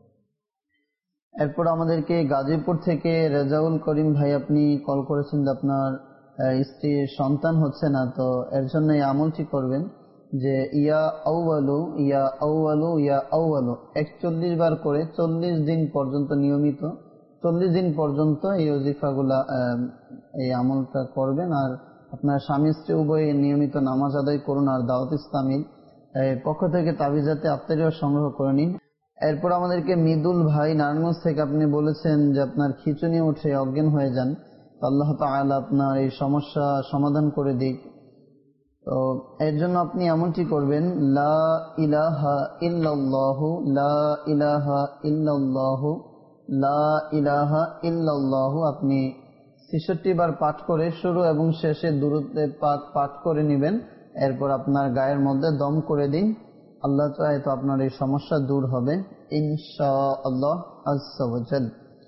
এরপর আমাদেরকে গাজীপুর থেকে রেজাউল করিম ভাই আপনি কল করেছেন যে আপনার স্ত্রীর সন্তান হচ্ছে না। তো এর জন্য এই আমলটি করবেন যে ইয়া আউয়ালু ইয়া আউয়ালু ইয়া আউয়ালু একচল্লিশ বার করে চল্লিশ দিন পর্যন্ত নিয়মিত চল্লিশ দিন পর্যন্ত এই ওজিফাগুলা এই আমলটা করবেন। আর আপনার স্বামী স্ত্রী উভয়ে নিয়মিত নামাজ আদায় করুন। আর দাওয়াত ইসলামীর পক্ষ থেকে তাবিজাতে আফতারিও সংগ্রহ করে নিন। এরপর আমাদেরকে মৃদুল ভাই নারায়ণগঞ্জ থেকে আপনি বলেছেন যে আপনার খিচুনি উঠে অজ্ঞান হয়ে যান। আল্লাহ তাআলা আপনার এই সমস্যা সমাধান করে দিক। তো এর জন্য আপনি এমনটি করবেন, লা ইলাহা ইল্লাল্লাহু লা ইলাহা ইল্লাল্লাহু লা ইলাহা ইল্লাল্লাহু আপনি ছেষট্টি বার পাঠ করে শুরু এবং শেষে দুরূদে পাক পাঠ করে নেবেন। এরপর আপনার গায়ের মধ্যে দম করে দিন। আল্লাহ চাহে তো আপনার এই সমস্যা দূর হবে ইনশাআল্লাহ আযজা ওয়া জাল।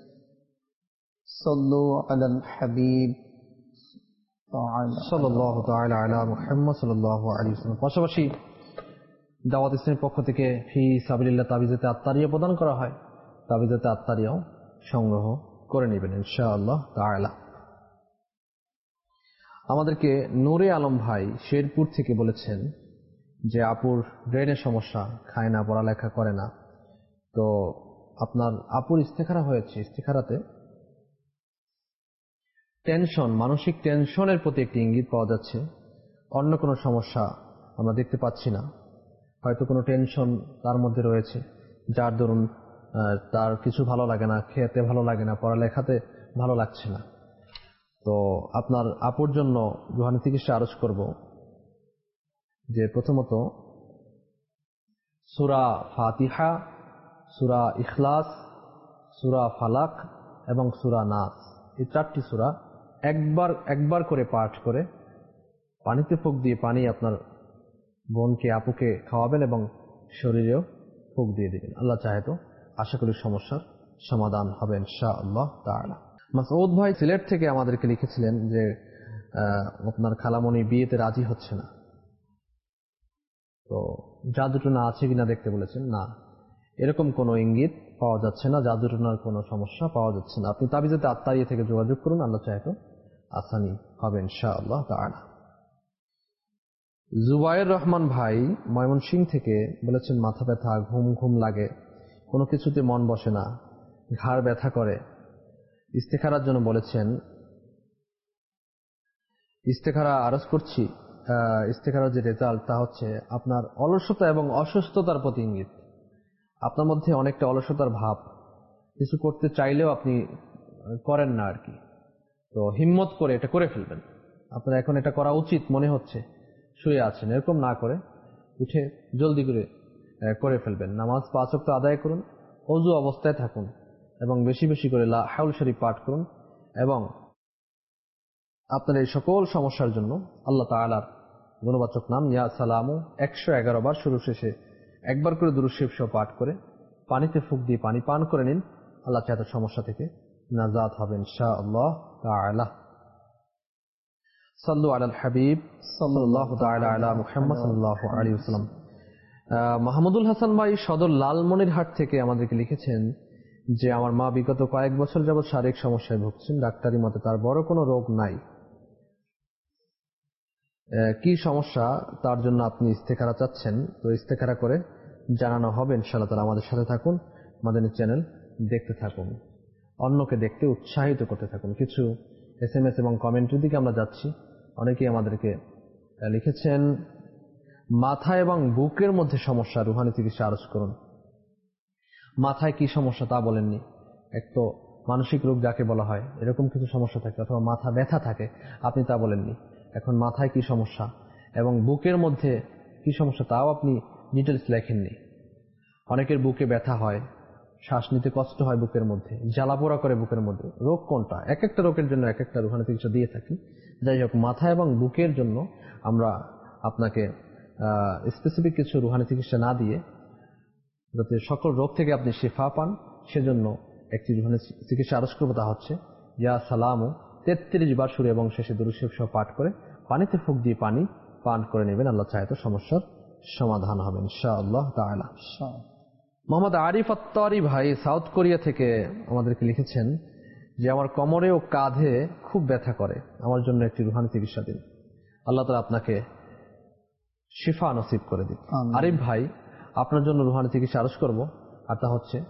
সাল্লু আলাল হাবিব সাল্লাল্লাহু তাআলা আলা মুহাম্মদ সাল্লাল্লাহু আলাইহি ওয়াসাল্লাম। পাশাপাশি দাওয়াত ইসলামের পক্ষ থেকে ফি সাবিলিল্লাহ তাবিজাতে আত্মারিয়া প্রদান করা হয়, তাবিজাতে আত্মারিয়াও সংগ্রহ করে নেবেন ইনশাআল্লাহ তাআলা। আমাদেরকে নূরে আলম ভাই শেরপুর থেকে বলেছেন যে আপুর ব্রেনের সমস্যা, খায় না, পড়ালেখা করে না। তো আপনার আপুর ইস্তেখারা হয়েছে, ইস্তেখারাতে টেনশন, মানসিক টেনশনের প্রতি একটি ইঙ্গিত পাওয়া যাচ্ছে। অন্য কোনো সমস্যা আমরা দেখতে পাচ্ছি না। হয়তো কোনো টেনশন তার মধ্যে রয়েছে, যার দরুন তার কিছু ভালো লাগে না, খেতে ভালো লাগে না, পড়ালেখাতে ভালো লাগছে না। তো আপনার আপুর জন্য রুহানি চিকিৎসা আরজ করব যে প্রথমত সূরা ফাতিহা, সূরা ইখলাস, সূরা ফালাক এবং সূরা নাস, এই চারটি সূরা একবার একবার করে পাঠ করে পানিতে ফুঁক দিয়ে পানি আপনার বোনকে আপুকে খাওয়াবেন এবং শরীরেও ফুঁক দিয়ে দিবেন। আল্লাহ চাহে তো আশা করি সমস্যার সমাধান হবে ইনশাআল্লাহ তাআলা। মাসউদ ভাই সিলেট থেকে আমাদেরকে লিখেছিলেন যে আপনার খালামণি বিয়েতে রাজি হচ্ছে না। তো জাদুটোনা আছে কিনা দেখতে বলেছেন। না, এরকম কোনো ইঙ্গিত পাওয়া যাচ্ছে না, জাদুটোনার কোনো সমস্যা পাওয়া যাচ্ছে না। আপনি তাবিজাতে আত্মারিয়া থেকে যোগাযোগ করুন, আল্লাহ চাহে তো আসানি হবে ইনশাআল্লাহ তাআলা। জুবায়ের রহমান ভাই ময়মনসিংহ থেকে বলেছেন, মাথা ব্যথা, ঘুম ঘুম লাগে, কোনো কিছুতে মন বসে না, ঘাড় ব্যথা করে। ইস্তেখারার জন্য বলেছেন। ইস্তেখারা আরজ করছি, ইস্তেখারার যে রেজাল্ট তা হচ্ছে আপনার অলসতা এবং অসুস্থতার প্রতি ইঙ্গিত। আপনার মধ্যে অনেকটা অলসতার ভাব, কিছু করতে চাইলেও আপনি করেন না আর কি। তো হিম্মত করে এটা করে ফেলবেন। আপনার এখন এটা করা উচিত মনে হচ্ছে, শুয়ে আছেন, এরকম না করে উঠে জলদি করে করে ফেলবেন। নামাজ পাঁচ ওয়াক্ত আদায় করুন, ওযু অবস্থায় থাকুন এবং বেশি বেশি করে লা হাউল শরীফ পাঠ করুন এবং আপনার এই সকল সমস্যার জন্য আল্লাহ তাআলার গুণবাচক নাম ইয়া সালামু একশো এগারো বার শুরু শেষে একবার করে দুরূদ শরীফ সহ পাঠ করে পানিতে ফুঁক দিয়ে পানি পান করে নিন। আল্লাহ চাইতে সমস্যা থেকে নাজাত হবে ইনশাআল্লাহ তাআলা। সাল্লু আলাল হাবিব সাল্লাল্লাহু তাআলা আলা মুহাম্মদ সাল্লাল্লাহু আলাইহি ওয়াসাল্লাম। মাহমুদুল হাসান ভাই সদর লালমনিরহাট থেকে আমাদেরকে লিখেছেন যে আমার মা বিগত কয়েক বছর যাবৎ শারীরিক সমস্যায় ভুগছেন, ডাক্তারি মতে তার বড় কোনো রোগ নাই। কি সমস্যা তার জন্য আপনি ইস্তেখারা চাচ্ছেন, তো ইস্তেখারা করে জানানো হবে ইনশাআল্লাহ তাআলা। আমাদের সাথে থাকুন, মাদানী চ্যানেল দেখতে থাকুন, অন্যকে দেখতে উৎসাহিত করতে থাকুন। কিছু এস এম এস এবং কমেন্টের দিকে আমরা যাচ্ছি। অনেকেই আমাদেরকে লিখেছেন মাথা এবং বুকের মধ্যে সমস্যা, রুহানি চিকিৎসা আরজ করুন। মাথায় কি সমস্যা তা বলেননি, এক তো মানসিক রোগ যাকে বলা হয় এরকম কিছু সমস্যা থাকে, অথবা মাথা ব্যথা থাকে, আপনি তা বলেননি। এখন মাথায় কি সমস্যা এবং বুকের মধ্যে কি সমস্যা তাও আপনি ডিটেলস লেখেননি। অনেকের বুকে ব্যথা হয়, শ্বাস নিতে কষ্ট হয়, বুকের মধ্যে জ্বালাপোড়া করে, বুকের মধ্যে রোগ কোনটা, এক একটা রোগের জন্য এক একটা রুহানি চিকিৎসা দিয়ে থাকি। যাই হোক, মাথা এবং বুকের জন্য আমরা আপনাকে স্পেসিফিক কিছু রুহানি চিকিৎসা না দিয়ে যাতে সকল রোগ থেকে আপনি শিফা পান সেজন্য একটি রুহানি চিকিৎসা আরজ করব, তা হচ্ছে ইয়া সালামু তেত্রিশ বার সুরে এবং শেষে দুরূদ শরীফ সহ পাঠ করে পানিতে ফুঁক দিয়ে পানি পান করে নেবেন। আল্লাহ চাহে তো সমস্যার সমাধান হবে ইনশাআল্লাহ তাআলা। মোহাম্মদ আরিফ আত্তারি ভাই সাউথ কোরিয়া থেকে আমাদেরকে লিখেছেন যে আমার কোমরে ও কাঁধে খুব ব্যথা করে, আমার জন্য একটি রুহানি চিকিৎসা দিন। আল্লাহ তাআলা আপনাকে শিফা নসিব করে দিন। আরিফ ভাই, আপনার জন্য রুহানি চিকিৎসা আরজ করব, আর তা হচ্ছে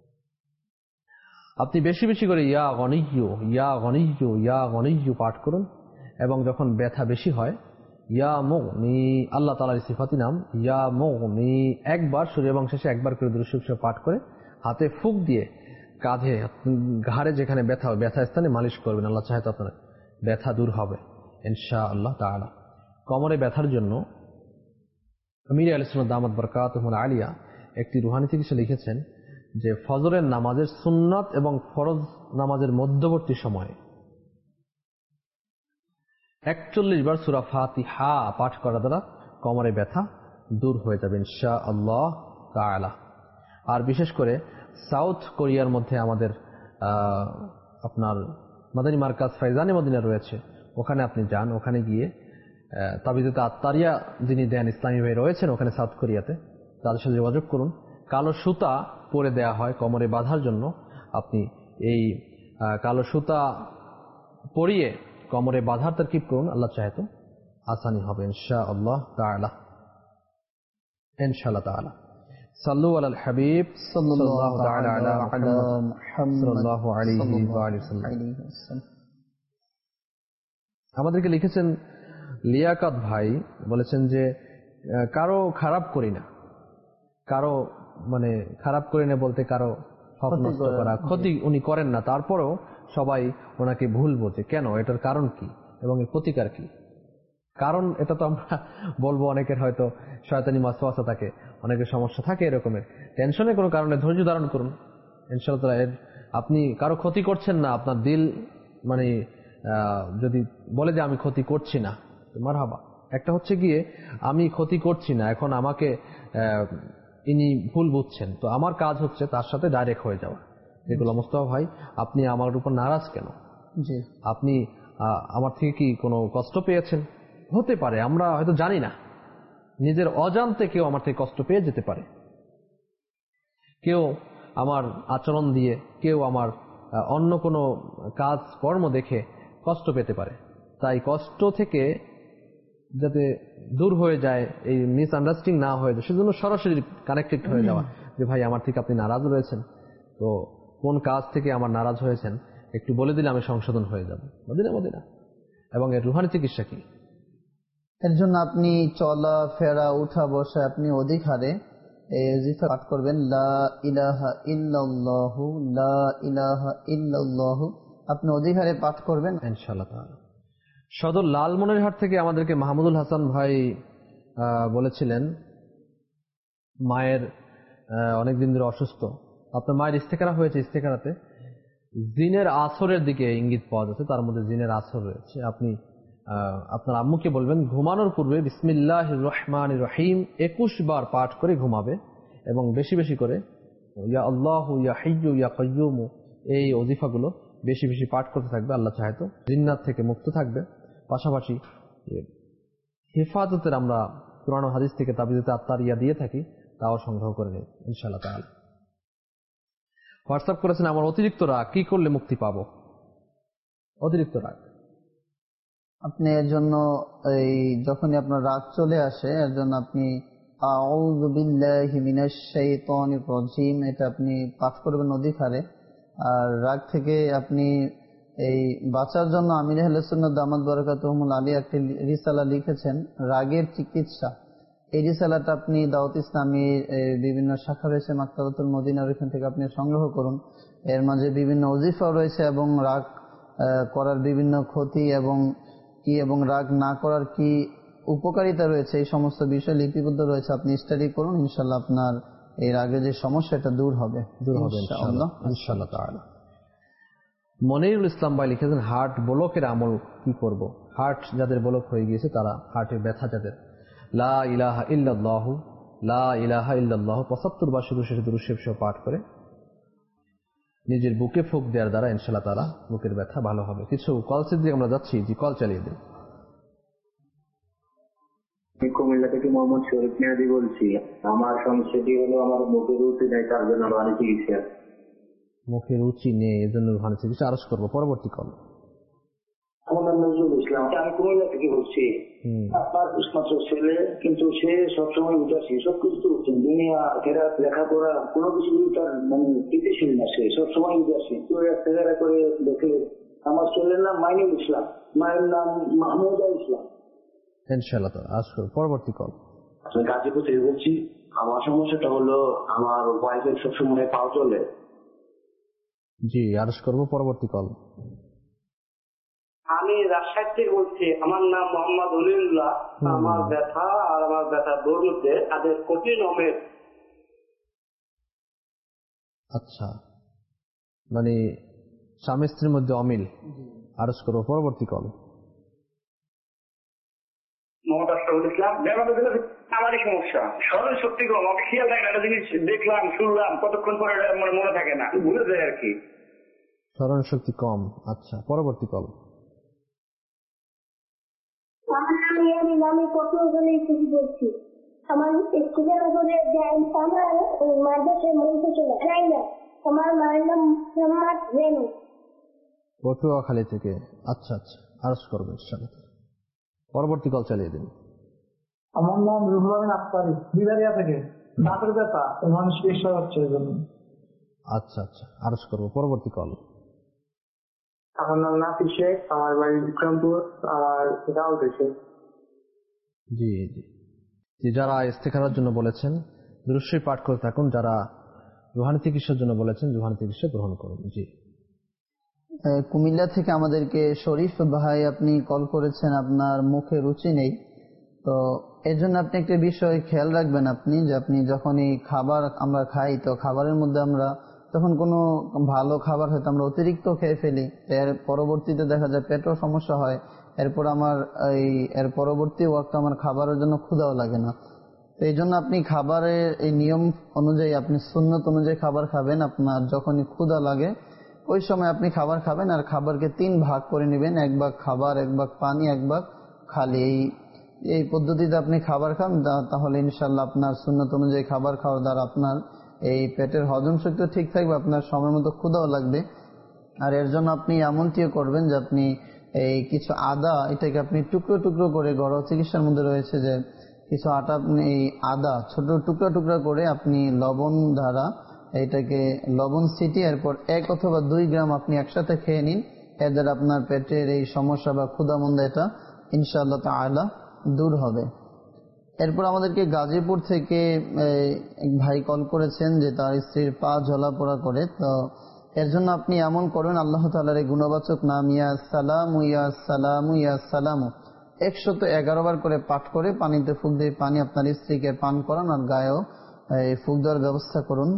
আপনি বেশি বেশি করে ইয়া গনিয়্যু ইয়া গনিয়্যু ইয়া গনিয়্যু পাঠ করুন এবং যখন ব্যথা বেশি হয় ইয়া মুগনি, আল্লাহ তাআলার সিফাতি নাম ইয়া মুগনি একবার সুরে এবং শেষে একবার করে দুরূদ শরীফ পাঠ করে হাতে ফুঁক দিয়ে কাঁধে, ঘাড়ে যেখানে ব্যথা হয় ব্যথা স্থানে মালিশ করবেন। আল্লাহ চাহে তো আপনার ব্যথা দূর হবে ইনশাআল্লাহ তাআলা। কোমরে ব্যথার জন্য আমির আলাইহিস সালাম দামাত বরকাতুহুল আলিয়া একটি রুহানি চিকিৎসা লিখেছেন যে ফজরের নামাজের সুন্নাত এবং ফরজ নামাজের মধ্যবর্তী সময়ে একচল্লিশ বার সূরা ফাতিহা পাঠ করা দ্বারা কোমরে ব্যথা দূর হয়ে যাবে ইনশাআল্লাহ তাআলা। আর বিশেষ করে সাউথ কোরিয়ার মধ্যে আমাদের আপনার মাদানী মার্কাজ ফাইজানে মদিনা রয়েছে, ওখানে আপনি যান, ওখানে গিয়ে তাবিজুত আত্তারিয়া যিনি দেন ইসলামী ভাই রয়েছেন ওখানে সাউথ কোরিয়াতে, তাদের সাথে যোগাযোগ করুন। কালো সুতা পরে দেয়া হয় কোমরে বাঁধার জন্য, আপনি এই কালো সুতা পরিয়ে কোমরে বাঁধার তারকিব করুন। আল্লাহ চাহে তো আসানি হবে ইনশাআল্লাহ তাআলা ইনশাআল্লাহ তাআলা। সাল্লু আলাল হাবিব সাল্লাল্লাহু তাআলা আলা মুহাম্মদ সাল্লাল্লাহু আলাইহি ওয়া সাল্লাম। আমাদেরকে লিখেছেন লিয়াকাত ভাই, বলেছেন যে কারো খারাপ করি না, কারো মানে খারাপ করি না বলতে কারো হক নষ্ট করা, ক্ষতি উনি করেন না, তারপরেও সবাই ওনাকে ভুল বোঝে। কেন, এটার কারণ কি এবং এর প্রতিকার কি? কারণ এটা তো আমরা বলবো অনেকের হয়তো শয়তানি ওয়াসওয়াসা থাকে, অনেকের সমস্যা থাকে এরকমের, টেনশনের কোনো কারণে ধৈর্য ধারণ করুন ইনশাআল্লাহ। এর আপনি কারো ক্ষতি করছেন না, আপনার দিল মানে যদি বলে যে আমি ক্ষতি করছি না, মারহাবা। একটা হচ্ছে গিয়ে আমি ক্ষতি করছি না, এখন আমাকে ইনি ভুল বুঝছেন, তো আমার কাজ হচ্ছে তার সাথে ডাইরেক্ট হয়ে যাওয়া। যেগুলো মোস্তফা ভাই আপনি আমার উপর নারাজ কেন, আপনি আমার থেকে কি কোনো কষ্ট পেয়েছেন? হতে পারে, আমরা হয়তো জানি না, নিজের অজান্তে কেউ আমার থেকে কষ্ট পেয়ে যেতে পারে, কেউ আমার আচরণ দিয়ে, কেউ আমার অন্য কোনো কাজ কর্ম দেখে কষ্ট পেতে পারে। তাই কষ্ট থেকে যাতে দূর হয়ে যায়, এই মিসআন্ডারস্ট্যান্ডিং না হয়ে যায়, সেজন্য সরাসরি কানেক্টেড হয়ে যাওয়া যে ভাই আমার থেকে আপনি নারাজ রয়েছেন, তো কোন কাজ থেকে আমার নারাজ হয়েছেন একটু বলে দিলে আমি সংশোধন হয়ে যাব। Medina Medina. এবং এর রুহানি চিকিৎসা কি? এর জন্য আপনি চলা ফেরা উঠা বসা আপনি অধিক হারে এই ওয়াজিফা পাঠ করবেন, লা ইলাহা ইল্লাল্লাহু লা ইলাহা ইল্লাল্লাহু, আপনি অধিক হারে পাঠ করবেন ইনশাআল্লাহ তাআলা। সদর লালমনিরহাট থেকে আমাদেরকে মাহমুদুল হাসান ভাই বলেছিলেন মায়ের অনেকদিন ধরে অসুস্থ, আপনার মায়ের ইস্তেকারা হয়েছে, ইস্তেকারাতে জিনের আসরের দিকে ইঙ্গিত পাওয়া যাচ্ছে, তার মধ্যে জিনের আসর রয়েছে। আপনি আপনার আম্মুকে বলবেন ঘুমানোর পূর্বে বিসমিল্লাহির রহমানির রহিম একুশ বার পাঠ করে ঘুমাবে এবং বেশি বেশি করে ইয়া আল্লাহু ইয়া হাইয়্যু ইয়া কাইয়্যুম এই ওজিফাগুলো বেশি বেশি পাঠ করতে থাকবে। আল্লাহ চাহে তো জিন্নাত থেকে মুক্ত থাকবে। পাশাপাশি হেফাজতের আমরা পুরানো হাদিস থেকে তাবিজতে আত্মার ইয়া দিয়ে থাকি, তাও সংগ্রহ করে নেই ইনশাআল্লাহ তাআলা। হোয়াটসঅ্যাপ করেছেন আমার অতিরিক্ত রাগ কি করলে মুক্তি পাবো? অতিরিক্ত রাগ আপনি এর জন্য এই যখনই আপনার রাগ চলে আসে এর জন্য আপনি আউযু বিল্লাহি মিনাশ শাইতানির রাজিম এটা আপনি পাঠ করবেন অধিক হারে। আর রাগ থেকে আপনি এই বাঁচার জন্য আমির আহলে সুন্নাত দামাত বারাকাতুহুমুল আলিয়া একটি রিসালা লিখেছেন রাগের চিকিৎসা। এই রিসালাটা আপনি দাওয়াত ইসলামীর বিভিন্ন শাখা রয়েছে মাকতাবাতুল মদিনার, এখান থেকে আপনি সংগ্রহ করুন। এর মাঝে বিভিন্ন ওজিফা রয়েছে এবং রাগ করার বিভিন্ন ক্ষতি এবং কি এবং রাগ না করার কি উপকারিতা রয়েছে এই সমস্ত বিষয় লিপিবদ্ধ রয়েছে। আপনি স্টাডি করুন, ইনশাআল্লাহ আপনার এই রাগের যে সমস্যা এটা দূর হবে দূর হবে ইনশাআল্লাহ ইনশাআল্লাহ তাআলা। মনিরুল ইসলাম ভাই লিখেছেন হার্ট ব্লকের আমল কি করব? হার্ট যাদের ব্লক হয়ে গিয়েছে তারা, হার্টের ব্যথা যাদের, লা ইলাহা ইল্লাল্লাহু লা ইলাহা ইল্লাল্লাহু পঁচাত্তর বার শুধু শেষে দুরূদ শরীফ পাঠ করে নিজের বুকে ফুঁক দেওয়ার দ্বারা ইনশাআল্লাহ তাআলা বুকের ব্যথা ভালো হবে। কিছু কল সিদ্ধি আমরা যাচ্ছি, জি কল চালিয়ে দিন। আমি কুমিল্লা থেকে মোহাম্মদ শরীফ মেয়াদি বলছি। আমার সমস্যাটি হলো আমার মুখের রুচি নেই, তার জন্য রুহানি চিকিৎসা। মুখের রুচি নেই এর জন্য রুহানি চিকিৎসা আরজ করবো। পরবর্তী কল। আমার নাম নজরুল ইসলাম, আমি কুমিল্লা থেকে বলছি। আপনার একমাত্র ছেলে, কিন্তু সে সবসময় উদাসী, সবকিছু করছেন, দুনিয়া ফেরা লেখাপড়া কোনো কিছু তার মানে স্থিতিশীল না, সে সবসময় উদাসী। তো একটা জায়গা করে দেখে আমার ছেলের নাম মাইনুল ইসলাম, মায়ের নাম মাহমুদা ইসলাম। ইনশাআল্লাহ আজ করব। পরবর্তী কল। আমি গাজীপুর থেকে বলছি। আমার সমস্যাটা হলো আমার ওয়াইফের সবসময় পাও চলে। জি আরজ করব। পরবর্তী কল। আমি রাজশাহী থেকে বলছি। আমার নাম মোহাম্মদ অলিউল্লাহ। আমার ব্যথা আর আমার ব্যথার দৌড় মধ্যে তাদের কঠিন অমের। আচ্ছা, মানে স্বামী স্ত্রীর মধ্যে অমিল। আরজ করব। পরবর্তী কল। মোহাম্মদ আশরাফুল ইসলাম। আমারই সমস্যা, স্মরণ শক্তি কম, আমি খেয়াল থাকে একটা জিনিস দেখলাম শুনলাম কতক্ষণ পরে মানে মনে থাকে না, ভুলে যায় আর কি। স্মরণ শক্তি কম। আচ্ছা, পরবর্তী কল। আমি পটুয়াখালী থেকে বলছি। আমার স্কুলের উপরে আমার মাদ্রাসায় মধ্যে চলে যাই না। আমার মায়ের নাম মোহাম্মদ রেনু। পটুয়াখালী থেকে। আচ্ছা আচ্ছা আরজ করবো ইনশাআল্লাহ। পরবর্তী কল চালিয়ে দিন। আমার নাম রুহুল আমিন আক্তারি, বিদারিয়া থেকে। দাঁতের ব্যথা মানুষ চিকিৎসা হচ্ছে এই জন্য। আচ্ছা আচ্ছা আরজ করবো। পরবর্তী কল। আমার নাম নাফি শেখ, আমার বাড়ি বিক্রমপুর, আমার গাঁও দেশে। জি জি জি যারা ইস্তেখারার জন্য বলেছেন দুরূদ শরীফ পাঠ করে থাকুন, যারা রুহানি চিকিৎসার জন্য বলেছেন রুহানি চিকিৎসা গ্রহণ করুন। জি কুমিল্লা থেকে আমাদেরকে শরীফ ভাই আপনি কল করেছেন, আপনার মুখে রুচি নেই। তো এর জন্য আপনি একটা বিষয় খেয়াল রাখবেন, আপনি যে আপনি যখনই খাবার আমরা খাই তো খাবারের মধ্যে আমরা তখন কোনো ভালো খাবার হয়তো আমরা অতিরিক্ত খেয়ে ফেলি, এর পরবর্তীতে দেখা যায় পেটও সমস্যা হয়। এরপর আমার এই এর পরবর্তী ওয়াক্ত আমার খাবারের জন্য ক্ষুধাও লাগে না। তো এই জন্য আপনি খাবারের এই নিয়ম অনুযায়ী আপনি সুন্নত অনুযায়ী খাবার খাবেন। আপনার যখনই ক্ষুধা লাগে ওই সময় আপনি খাবার খাবেন, আর খাবারকে তিন ভাগ করে নেবেন, এক ভাগ খাবার, এক ভাগ পানি, এক ভাগ খালি। এই এই পদ্ধতিতে আপনি খাবার খান, তাহলে ইনশাল্লাহ আপনার সুন্নত অনুযায়ী খাবার খাওয়ার দ্বারা আপনার এই পেটের হজম শক্তি ঠিক থাকবে, আপনার সময় মতো ক্ষুধাও লাগবে। আর এর জন্য আপনি এমনটিও করবেন যে আপনি এই কিছু আদা, এটাকে আপনি টুকরো টুকরো করে, ঘরোয়া চিকিৎসার মধ্যে রয়েছে যে কিছু আটা আপনি এই আদা ছোট টুকরা টুকরা করে আপনি লবণ দ্বারা এটাকে লবণ ছিটিয়ে এরপর এক অথবা দুই গ্রাম আপনি একসাথে খেয়ে নিন। এর দ্বারা আপনার পেটের এই সমস্যা বা ক্ষুধামন্দা এটা ইনশাআল্লাহ তাআলা দূর হবে। এরপর আমাদেরকে গাজীপুর থেকে এক ভাই কল করেছেন যে তার স্ত্রীর পা ঝোলাপোড়া করে, তো এর জন্য আপনি এমন করবেন, আল্লাহ তাআলার এই গুণবাচক নাম ইয়া সালামু ইয়া সালামু ইয়া সালামু একশত এগারো বার করে পাঠ করে পানিতে ফুঁক দিয়ে পানি আপনার স্ত্রীকে পান করান আর গায়েও এই ফুঁক দেওয়ার ব্যবস্থা করুন।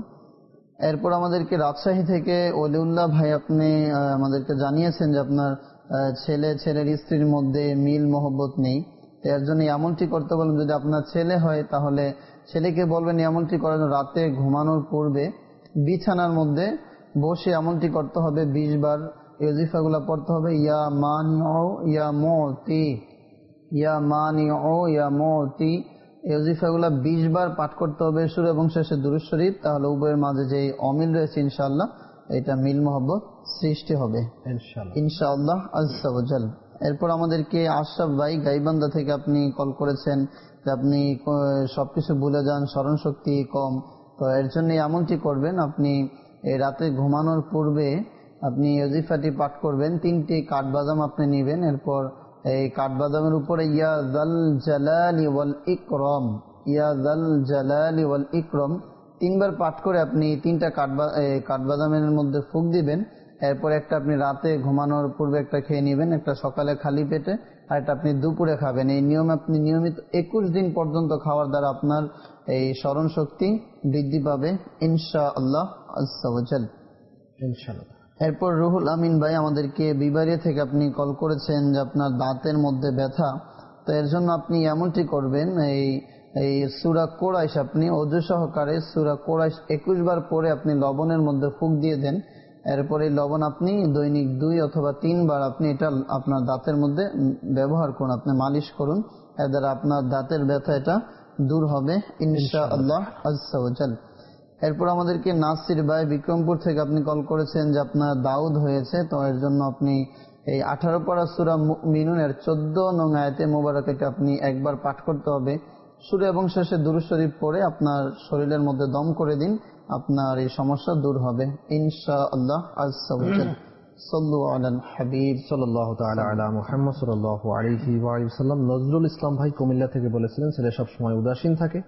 এরপর আমাদেরকে রাজশাহী থেকে ওলিউল্লাহ ভাই আপনি আমাদেরকে জানিয়েছেন যে আপনার ছেলে ছেলের স্ত্রীর মধ্যে মিল মহব্বত নেই, এর জন্য এমনটি করতে বলেন। যদি আপনার ছেলে হয় তাহলে ছেলেকে বলবেন এমনটি করার জন্য, রাতে ঘুমানোর পূর্বে বিছানার মধ্যে বসে এমনটি করতে হবে, বিশ বার ইউজিফাগুলা পড়তে হবে। ইয়া মানিউ ইয়া মুতি, ইয়া মানিউ ইয়া মুতি, ইউজিফাগুলা বিশ বার পাঠ করতে হবে শুরু এবং শেষে দুরূদ শরীফ। তাহলে উভয়ের মাঝে যে অমিল রয়েছে ইনশাআল্লাহ এটা মিল মহব্বত সৃষ্টি হবে ইনশাআল্লাহ ইনশাআল্লাহ আযজা ওয়া জাল। এরপর আমাদেরকে আশরাফ ভাই গাইবান্ধা থেকে আপনি কল করেছেন যে আপনি সবকিছু ভুলে যান, স্মরণ শক্তি কম, তো এর জন্য এমনটি করবেন, আপনি এই রাতে ঘুমানোর পূর্বে আপনি ইউজিফাটি পাঠ করবেন। তিনটি কাঠবাদাম আপনি নেবেন, এরপর এই কাঠবাদামের উপরে ইয়া যাল জালালি ওয়াল ইকরাম, ইয়া যাল জালালি ওয়াল ইকরাম তিনবার পাঠ করে আপনি তিনটা কাঠবাদামের মধ্যে ফুঁক দিবেন। এরপর একটা আপনি রাতে ঘুমানোর পূর্বে একটা খেয়ে নেবেন, একটা সকালে খালি পেটে, আর একটা আপনি দুপুরে খাবেন। এই নিয়ম আপনি নিয়মিত একুশ দিন পর্যন্ত খাওয়ার দ্বারা আপনার এই স্মরণ শক্তি বৃদ্ধি পাবে ইনশাআল্লাহ আযজা ওয়া জাল ইনশাআল্লাহ। এরপর রুহুল আমিন ভাই আমাদেরকে বিবারিয়া থেকে আপনি কল করেছেন যে আপনার দাঁতের মধ্যে ব্যথা, তো এর জন্য আপনি এমনটি করবেন, এই এই সূরা কোরাইশ আপনি ওযু সহকারে সূরা কোরাইশ একুশ বার পরে আপনি লবণের মধ্যে ফুঁক দিয়ে দেন। এরপর এই লবণ আপনি দৈনিক দুই অথবা তিনবার আপনি এটা আপনার দাঁতের মধ্যে ব্যবহার করুন, আপনি মালিশ করুন, এর দ্বারা আপনার দাঁতের ব্যথা এটা দূর হবে ইনশাআল্লাহ আযজা ওয়া জাল। এরপর আমাদেরকে নাসির ভাই বিক্রমপুর থেকে আপনি কল করেছেন যে আপনার দাউদ হয়েছে, তো এর জন্য আপনি এই আঠারো পারা সূরা মুমিনুনের চোদ্দ নং আয়াতে মোবারকাকে আপনি একবার পাঠ করতে হবে, শুরু এবং শেষে দুরূদ শরীফ পড়ে আপনার শরীরের মধ্যে দম করে দিন, আপনার এই সমস্যা দূর হবে ইনশাআল্লাহ আযজা ওয়া জাল। সাল্লু আলাল হাবিব সাল্লাল্লাহু তাআলা আলা মুহাম্মদ সাল্লাল্লাহু আলাইহি ওয়া আলিহি ওয়াসাল্লাম। নজরুল ইসলাম ভাই কুমিল্লা থেকে বলেছিলেন ছেলে সব সময় উদাসীন থাকে,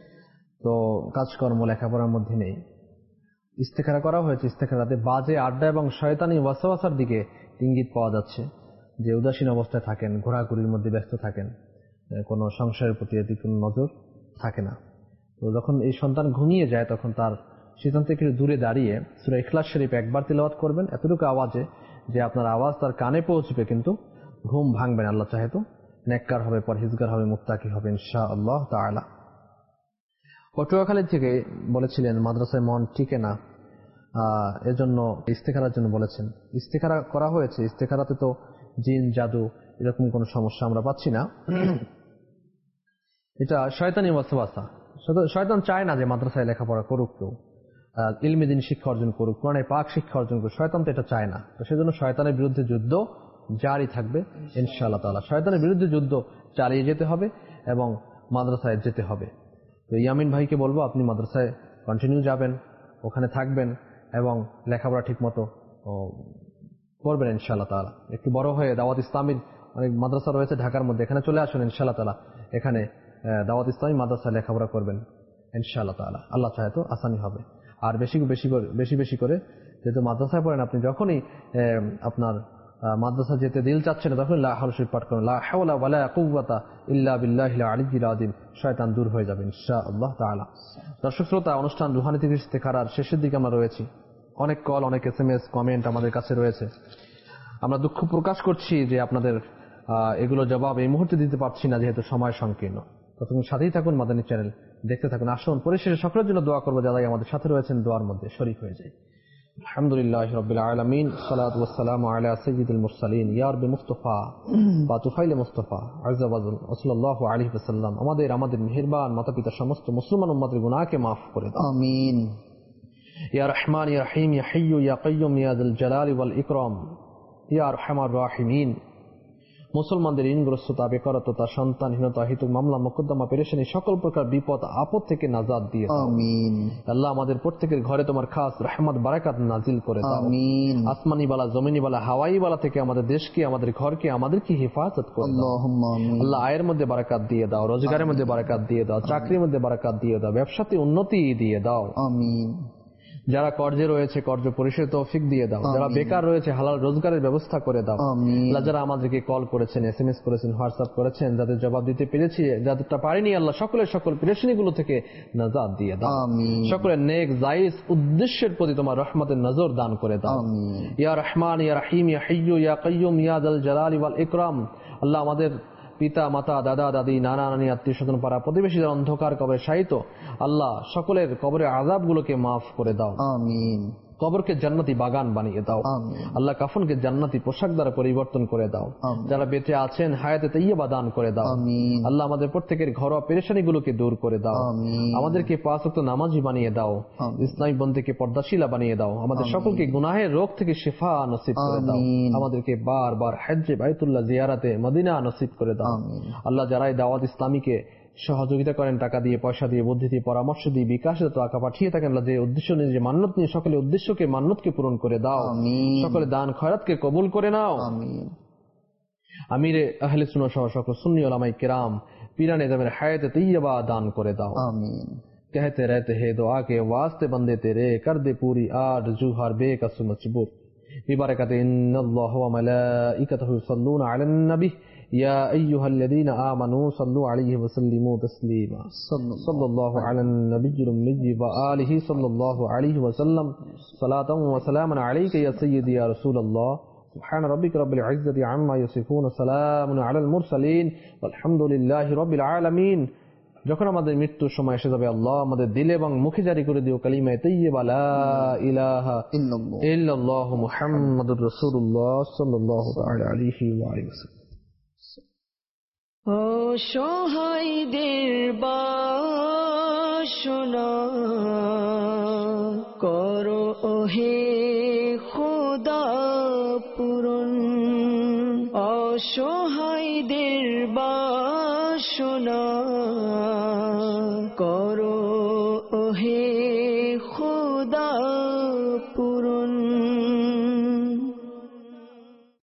তো কাজকর্ম লেখাপড়ার মধ্যে নেই। ইস্তেখারা করা হয়েছে, ইস্তেখারাতে বাজে আড্ডা এবং শয়তানি ওয়াসওয়াসার দিকে ইঙ্গিত পাওয়া যাচ্ছে যে উদাসীন অবস্থায় থাকেন, ঘোরাঘুরির মধ্যে ব্যস্ত থাকেন, কোনো সংসারের প্রতি এদিকে কোনো নজর থাকে না। তো যখন এই সন্তান ঘুমিয়ে যায় তখন তার সেখান থেকে দূরে দাঁড়িয়ে সূরা ইখলাস শরীফ একবার তিলাওয়াত করবেন, এতটুকু আওয়াজে যে আপনার আওয়াজ তার কানে পৌঁছবে, কিন্তু ঘুম ভাঙবেন আল্লাহ চাহে তো, নেককার হবে, পরহেজগার হবে, মুত্তাকি হবে ইনশাআল্লাহ তাআলা। পটুয়াখালী থেকে বলেছিলেন মাদ্রাসায় মন টিকে না, এজন্য ইস্তেখারার জন্য বলেছেন। ইস্তেখারা করা হয়েছে, ইস্তেখারাতে তো জিন জাদু এরকম কোনো সমস্যা আমরা পাচ্ছি না, এটা শয়তানি ওয়াসওয়াসা। শয়তান চায় না যে মাদ্রাসায় লেখাপড়া করুক কেউ, ইলমে দ্বীন শিক্ষা অর্জন করুক, কোরআনে পাক শিক্ষা অর্জন করুক, শয়তান তো এটা চায় না। তো সেজন্য শয়তানের বিরুদ্ধে যুদ্ধ জারি থাকবে ইনশাআল্লাহ তাআলা। শয়তানের বিরুদ্ধে যুদ্ধ চালিয়ে যেতে হবে এবং মাদ্রাসায় যেতে হবে। তো ইয়ামিন ভাইকে বলবো আপনি মাদ্রাসায় কন্টিনিউ যাবেন, ওখানে থাকবেন এবং লেখাপড়া ঠিক মতো করবেন ইনশাআল্লাহ তাআলা। একটু বড় হয়ে দাওয়াত ইসলামীর অনেক মাদ্রাসা রয়েছে ঢাকার মধ্যে, এখানে চলে আসুন ইনশাআল্লাহ তাআলা, এখানে দাওয়াত ইসলামী মাদ্রাসায় লেখাপড়া করবেন ইনশাআল্লাহ তাআলা। আল্লাহ চাহে তো আসানি হবে। আর বেশি বেশি করে বেশি বেশি করে যেহেতু মাদ্রাসায় পড়েন, আপনি যখনই আপনার মাদ্রাসা যেতে দিল চাচ্ছে না তখন লা হাওলা শরীফ পাঠ করুন, লা হাওলা ওয়ালা কুওয়াতা ইল্লা বিল্লাহিল আলিয়্যিল আযীম, শয়তান দূর হয়ে যাবে ইনশাআল্লাহ তাআলা। দর্শক শ্রোতা, অনুষ্ঠান রুহানি থেকে ইস্তেখারার শেষের দিকে আমরা রয়েছি। অনেক কল, অনেক এসএমএস, কমেন্ট আমাদের কাছে রয়েছে। আমরা দুঃখ প্রকাশ করছি যে আপনাদের এগুলো জবাব এই মুহূর্তে দিতে পারছি না, যেহেতু সময় সংকীর্ণ। ততক্ষণ সাথেই থাকুন, মাদানী চ্যানেল দেখতে থাকুন। আসুন পরিশেষে সকলের জন্য দোয়া করবো যারা আমাদের সাথে রয়েছেন, দোয়ার মধ্যে শরীক হয়ে যায়। আলহামদুলিল্লাহ রাব্বিল আলামিন, সালাতু ওয়াসসালামু আলা সাইয়্যিদিল মুরসালিন ইয়া রাব্বি মুস্তাফা বা তুফাইলে মুস্তাফা আযজা ওয়াজাল সাল্লাল্লাহু আলাইহি ওয়াসাল্লাম। আমাদের আমাদের মেহেরবান মাতা-পিতা সমস্ত মুসলমান উম্মতের গুনাহকে maaf করে দাও, আমিন। ইয়া রহমান ইয়া রহিম ইয়া হাইয়্যু ইয়া কাইয়্যুম ইয়া যাল জালালি ওয়াল ইকরাম ইয়া আরহামার রাহিমিন। মুসলমানদের ঋণগ্রস্ততা, বেকারত্বতা, সন্তানহীনতা, হিতুক মামলা মোকদ্দমা, পেরেশানি, সকল প্রকার বিপদ আপদ থেকে নাজাত দিয়ে দাও। আমিন। আল্লাহ আমাদের প্রত্যেকের ঘরে তোমার খাস রহমত বারাকাত নাজিল করে দাও। আমিন। আসমানি বালা, জমিনি বালা, হাওয়াই বালা থেকে আমাদের দেশকে, আমাদের ঘরকে, আমাদেরকে হেফাজত করে দাও। আল্লাহুম্মা আমিন। আল্লাহ আয়ের মধ্যে বারাকাত দিয়ে দাও, রোজগারের মধ্যে বারাকাত দিয়ে দাও, চাকরির মধ্যে বারাকাত দিয়ে দাও, ব্যবসাতে উন্নতি দিয়ে দাও। আমিন। যারা কর্জে রয়েছে কর্জ পরিশোধ তৌফিক দিয়ে দাও। যারা বেকার রয়েছে হালাল রোজগারের ব্যবস্থা করে দাও। আল্লাহ যারা আমাদেরকে কল করেছেন, এসএমএস করেছেন, হোয়াটসঅ্যাপ করেছেন, যাদের জবাব দিতে পেরেছি, যাদেরটা পারিনি, আল্লাহ সকলের সকল পেরেশানিগুলো থেকে নাজাত দিয়ে দাও। সকলের নেক জায়েজ উদ্দেশ্যের প্রতি তোমার রহমতের নজর দান করে দাও। ইয়া রহমান, ইয়া রহিম, ইয়া হাইয়্যু, ইয়া কাইয়্যুম, ইয়া যাল জালালি ওয়াল ইকরাম। আল্লাহ আমাদের পিতা মাতা, দাদা দাদি, নানা নানি, আত্মীয় স্বজন, পাড়া প্রতিবেশী যারা অন্ধকার কবরে শায়িত, আল্লাহ সকলের কবরের আযাবগুলোকে মাফ করে দাও। আমিন। কবরকে জান্নাতি বাগান বানিয়ে দাও। আল্লাহ কাফনকে জান্নাতি পোশাক দ্বারা পরিবর্তন করে দাও। যারা বেঁচে আছেন হায়াতে তাইয়্যিবা দান করে দাও। আল্লাহ আমাদের প্রত্যেকের ঘরোয়া পেরেশানিগুলোকে দূর করে দাও। আমাদেরকে পাঁচ ওয়াক্ত নামাজি বানিয়ে দাও। ইসলামী বন্দেকে পর্দাশীলা বানিয়ে দাও। আমাদের সকলকে গুনাহের রোগ থেকে শিফা নসিব করে দাও। আমাদেরকে বারবার হজ্জে বাইতুল্লাহ জিয়ারাতে মদিনা নসিব করে দাও। আল্লাহ যারা এই দাওয়াত ইসলামীকে সহযোগিতা করেন, টাকা দিয়ে, পয়সা দিয়ে, বুদ্ধি দিয়ে, পরামর্শ দিয়ে, বিকাশে টাকা পাঠিয়ে থাকেন, যে উদ্দেশ্য নিয়ে, যে মান্যত নিয়ে, সকলে উদ্দেশ্যকে মান্যতকে পূরণ করে দাও। সকলে দান খয়রাতকে কবুল করে নাও। আমিরে আহলে সুন্নাহ সহ সকল সুন্নি উলামায়ে কেরাম, পীরানে যাদের হায়াতে তাইয়্যিবা দান করে দাও। আমিন। कहते रहते हैं दुआ के वास्ते बंदे तेरे, कर दे पूरी आरज़ू हर बेकस मजबूर। बिबरकत इन्नल्लाह व मलाइकतहु युसल्लूना अलन नबी या अय्युहल्लज़ीना आमनू सल्लू अलैहि व सल्लिमू तस्लीमा। सल्लल्लाहु अलन नबिय्यिल उम्मी व आलिहि सल्लल्लाहु अलैहि व सल्लम सलातन व सलामन अलैका या सय्यदी या रसूलल्लाह। सुब्हान रब्बिका रब्बिल इज्जति अम्मा यसिफून, सलामुन अलल मुरसलीन, वलहमदुलिल्लाहि रब्बिल आलामीन। যখন আমাদের মৃত্যুর সময় এসে যাবে, আল্লাহ আমাদের দিলে এবং মুখে জারি করে দিও কালিমা তাইয়্যিবা লা ইলাহা ইল্লাল্লাহ মুহাম্মাদুর রাসূলুল্লাহ সাল্লাল্লাহু তাআলা আলাইহি ওয়া আলিহি ওয়াসাল্লাম। অসহায়দের বাসনা করো ওহে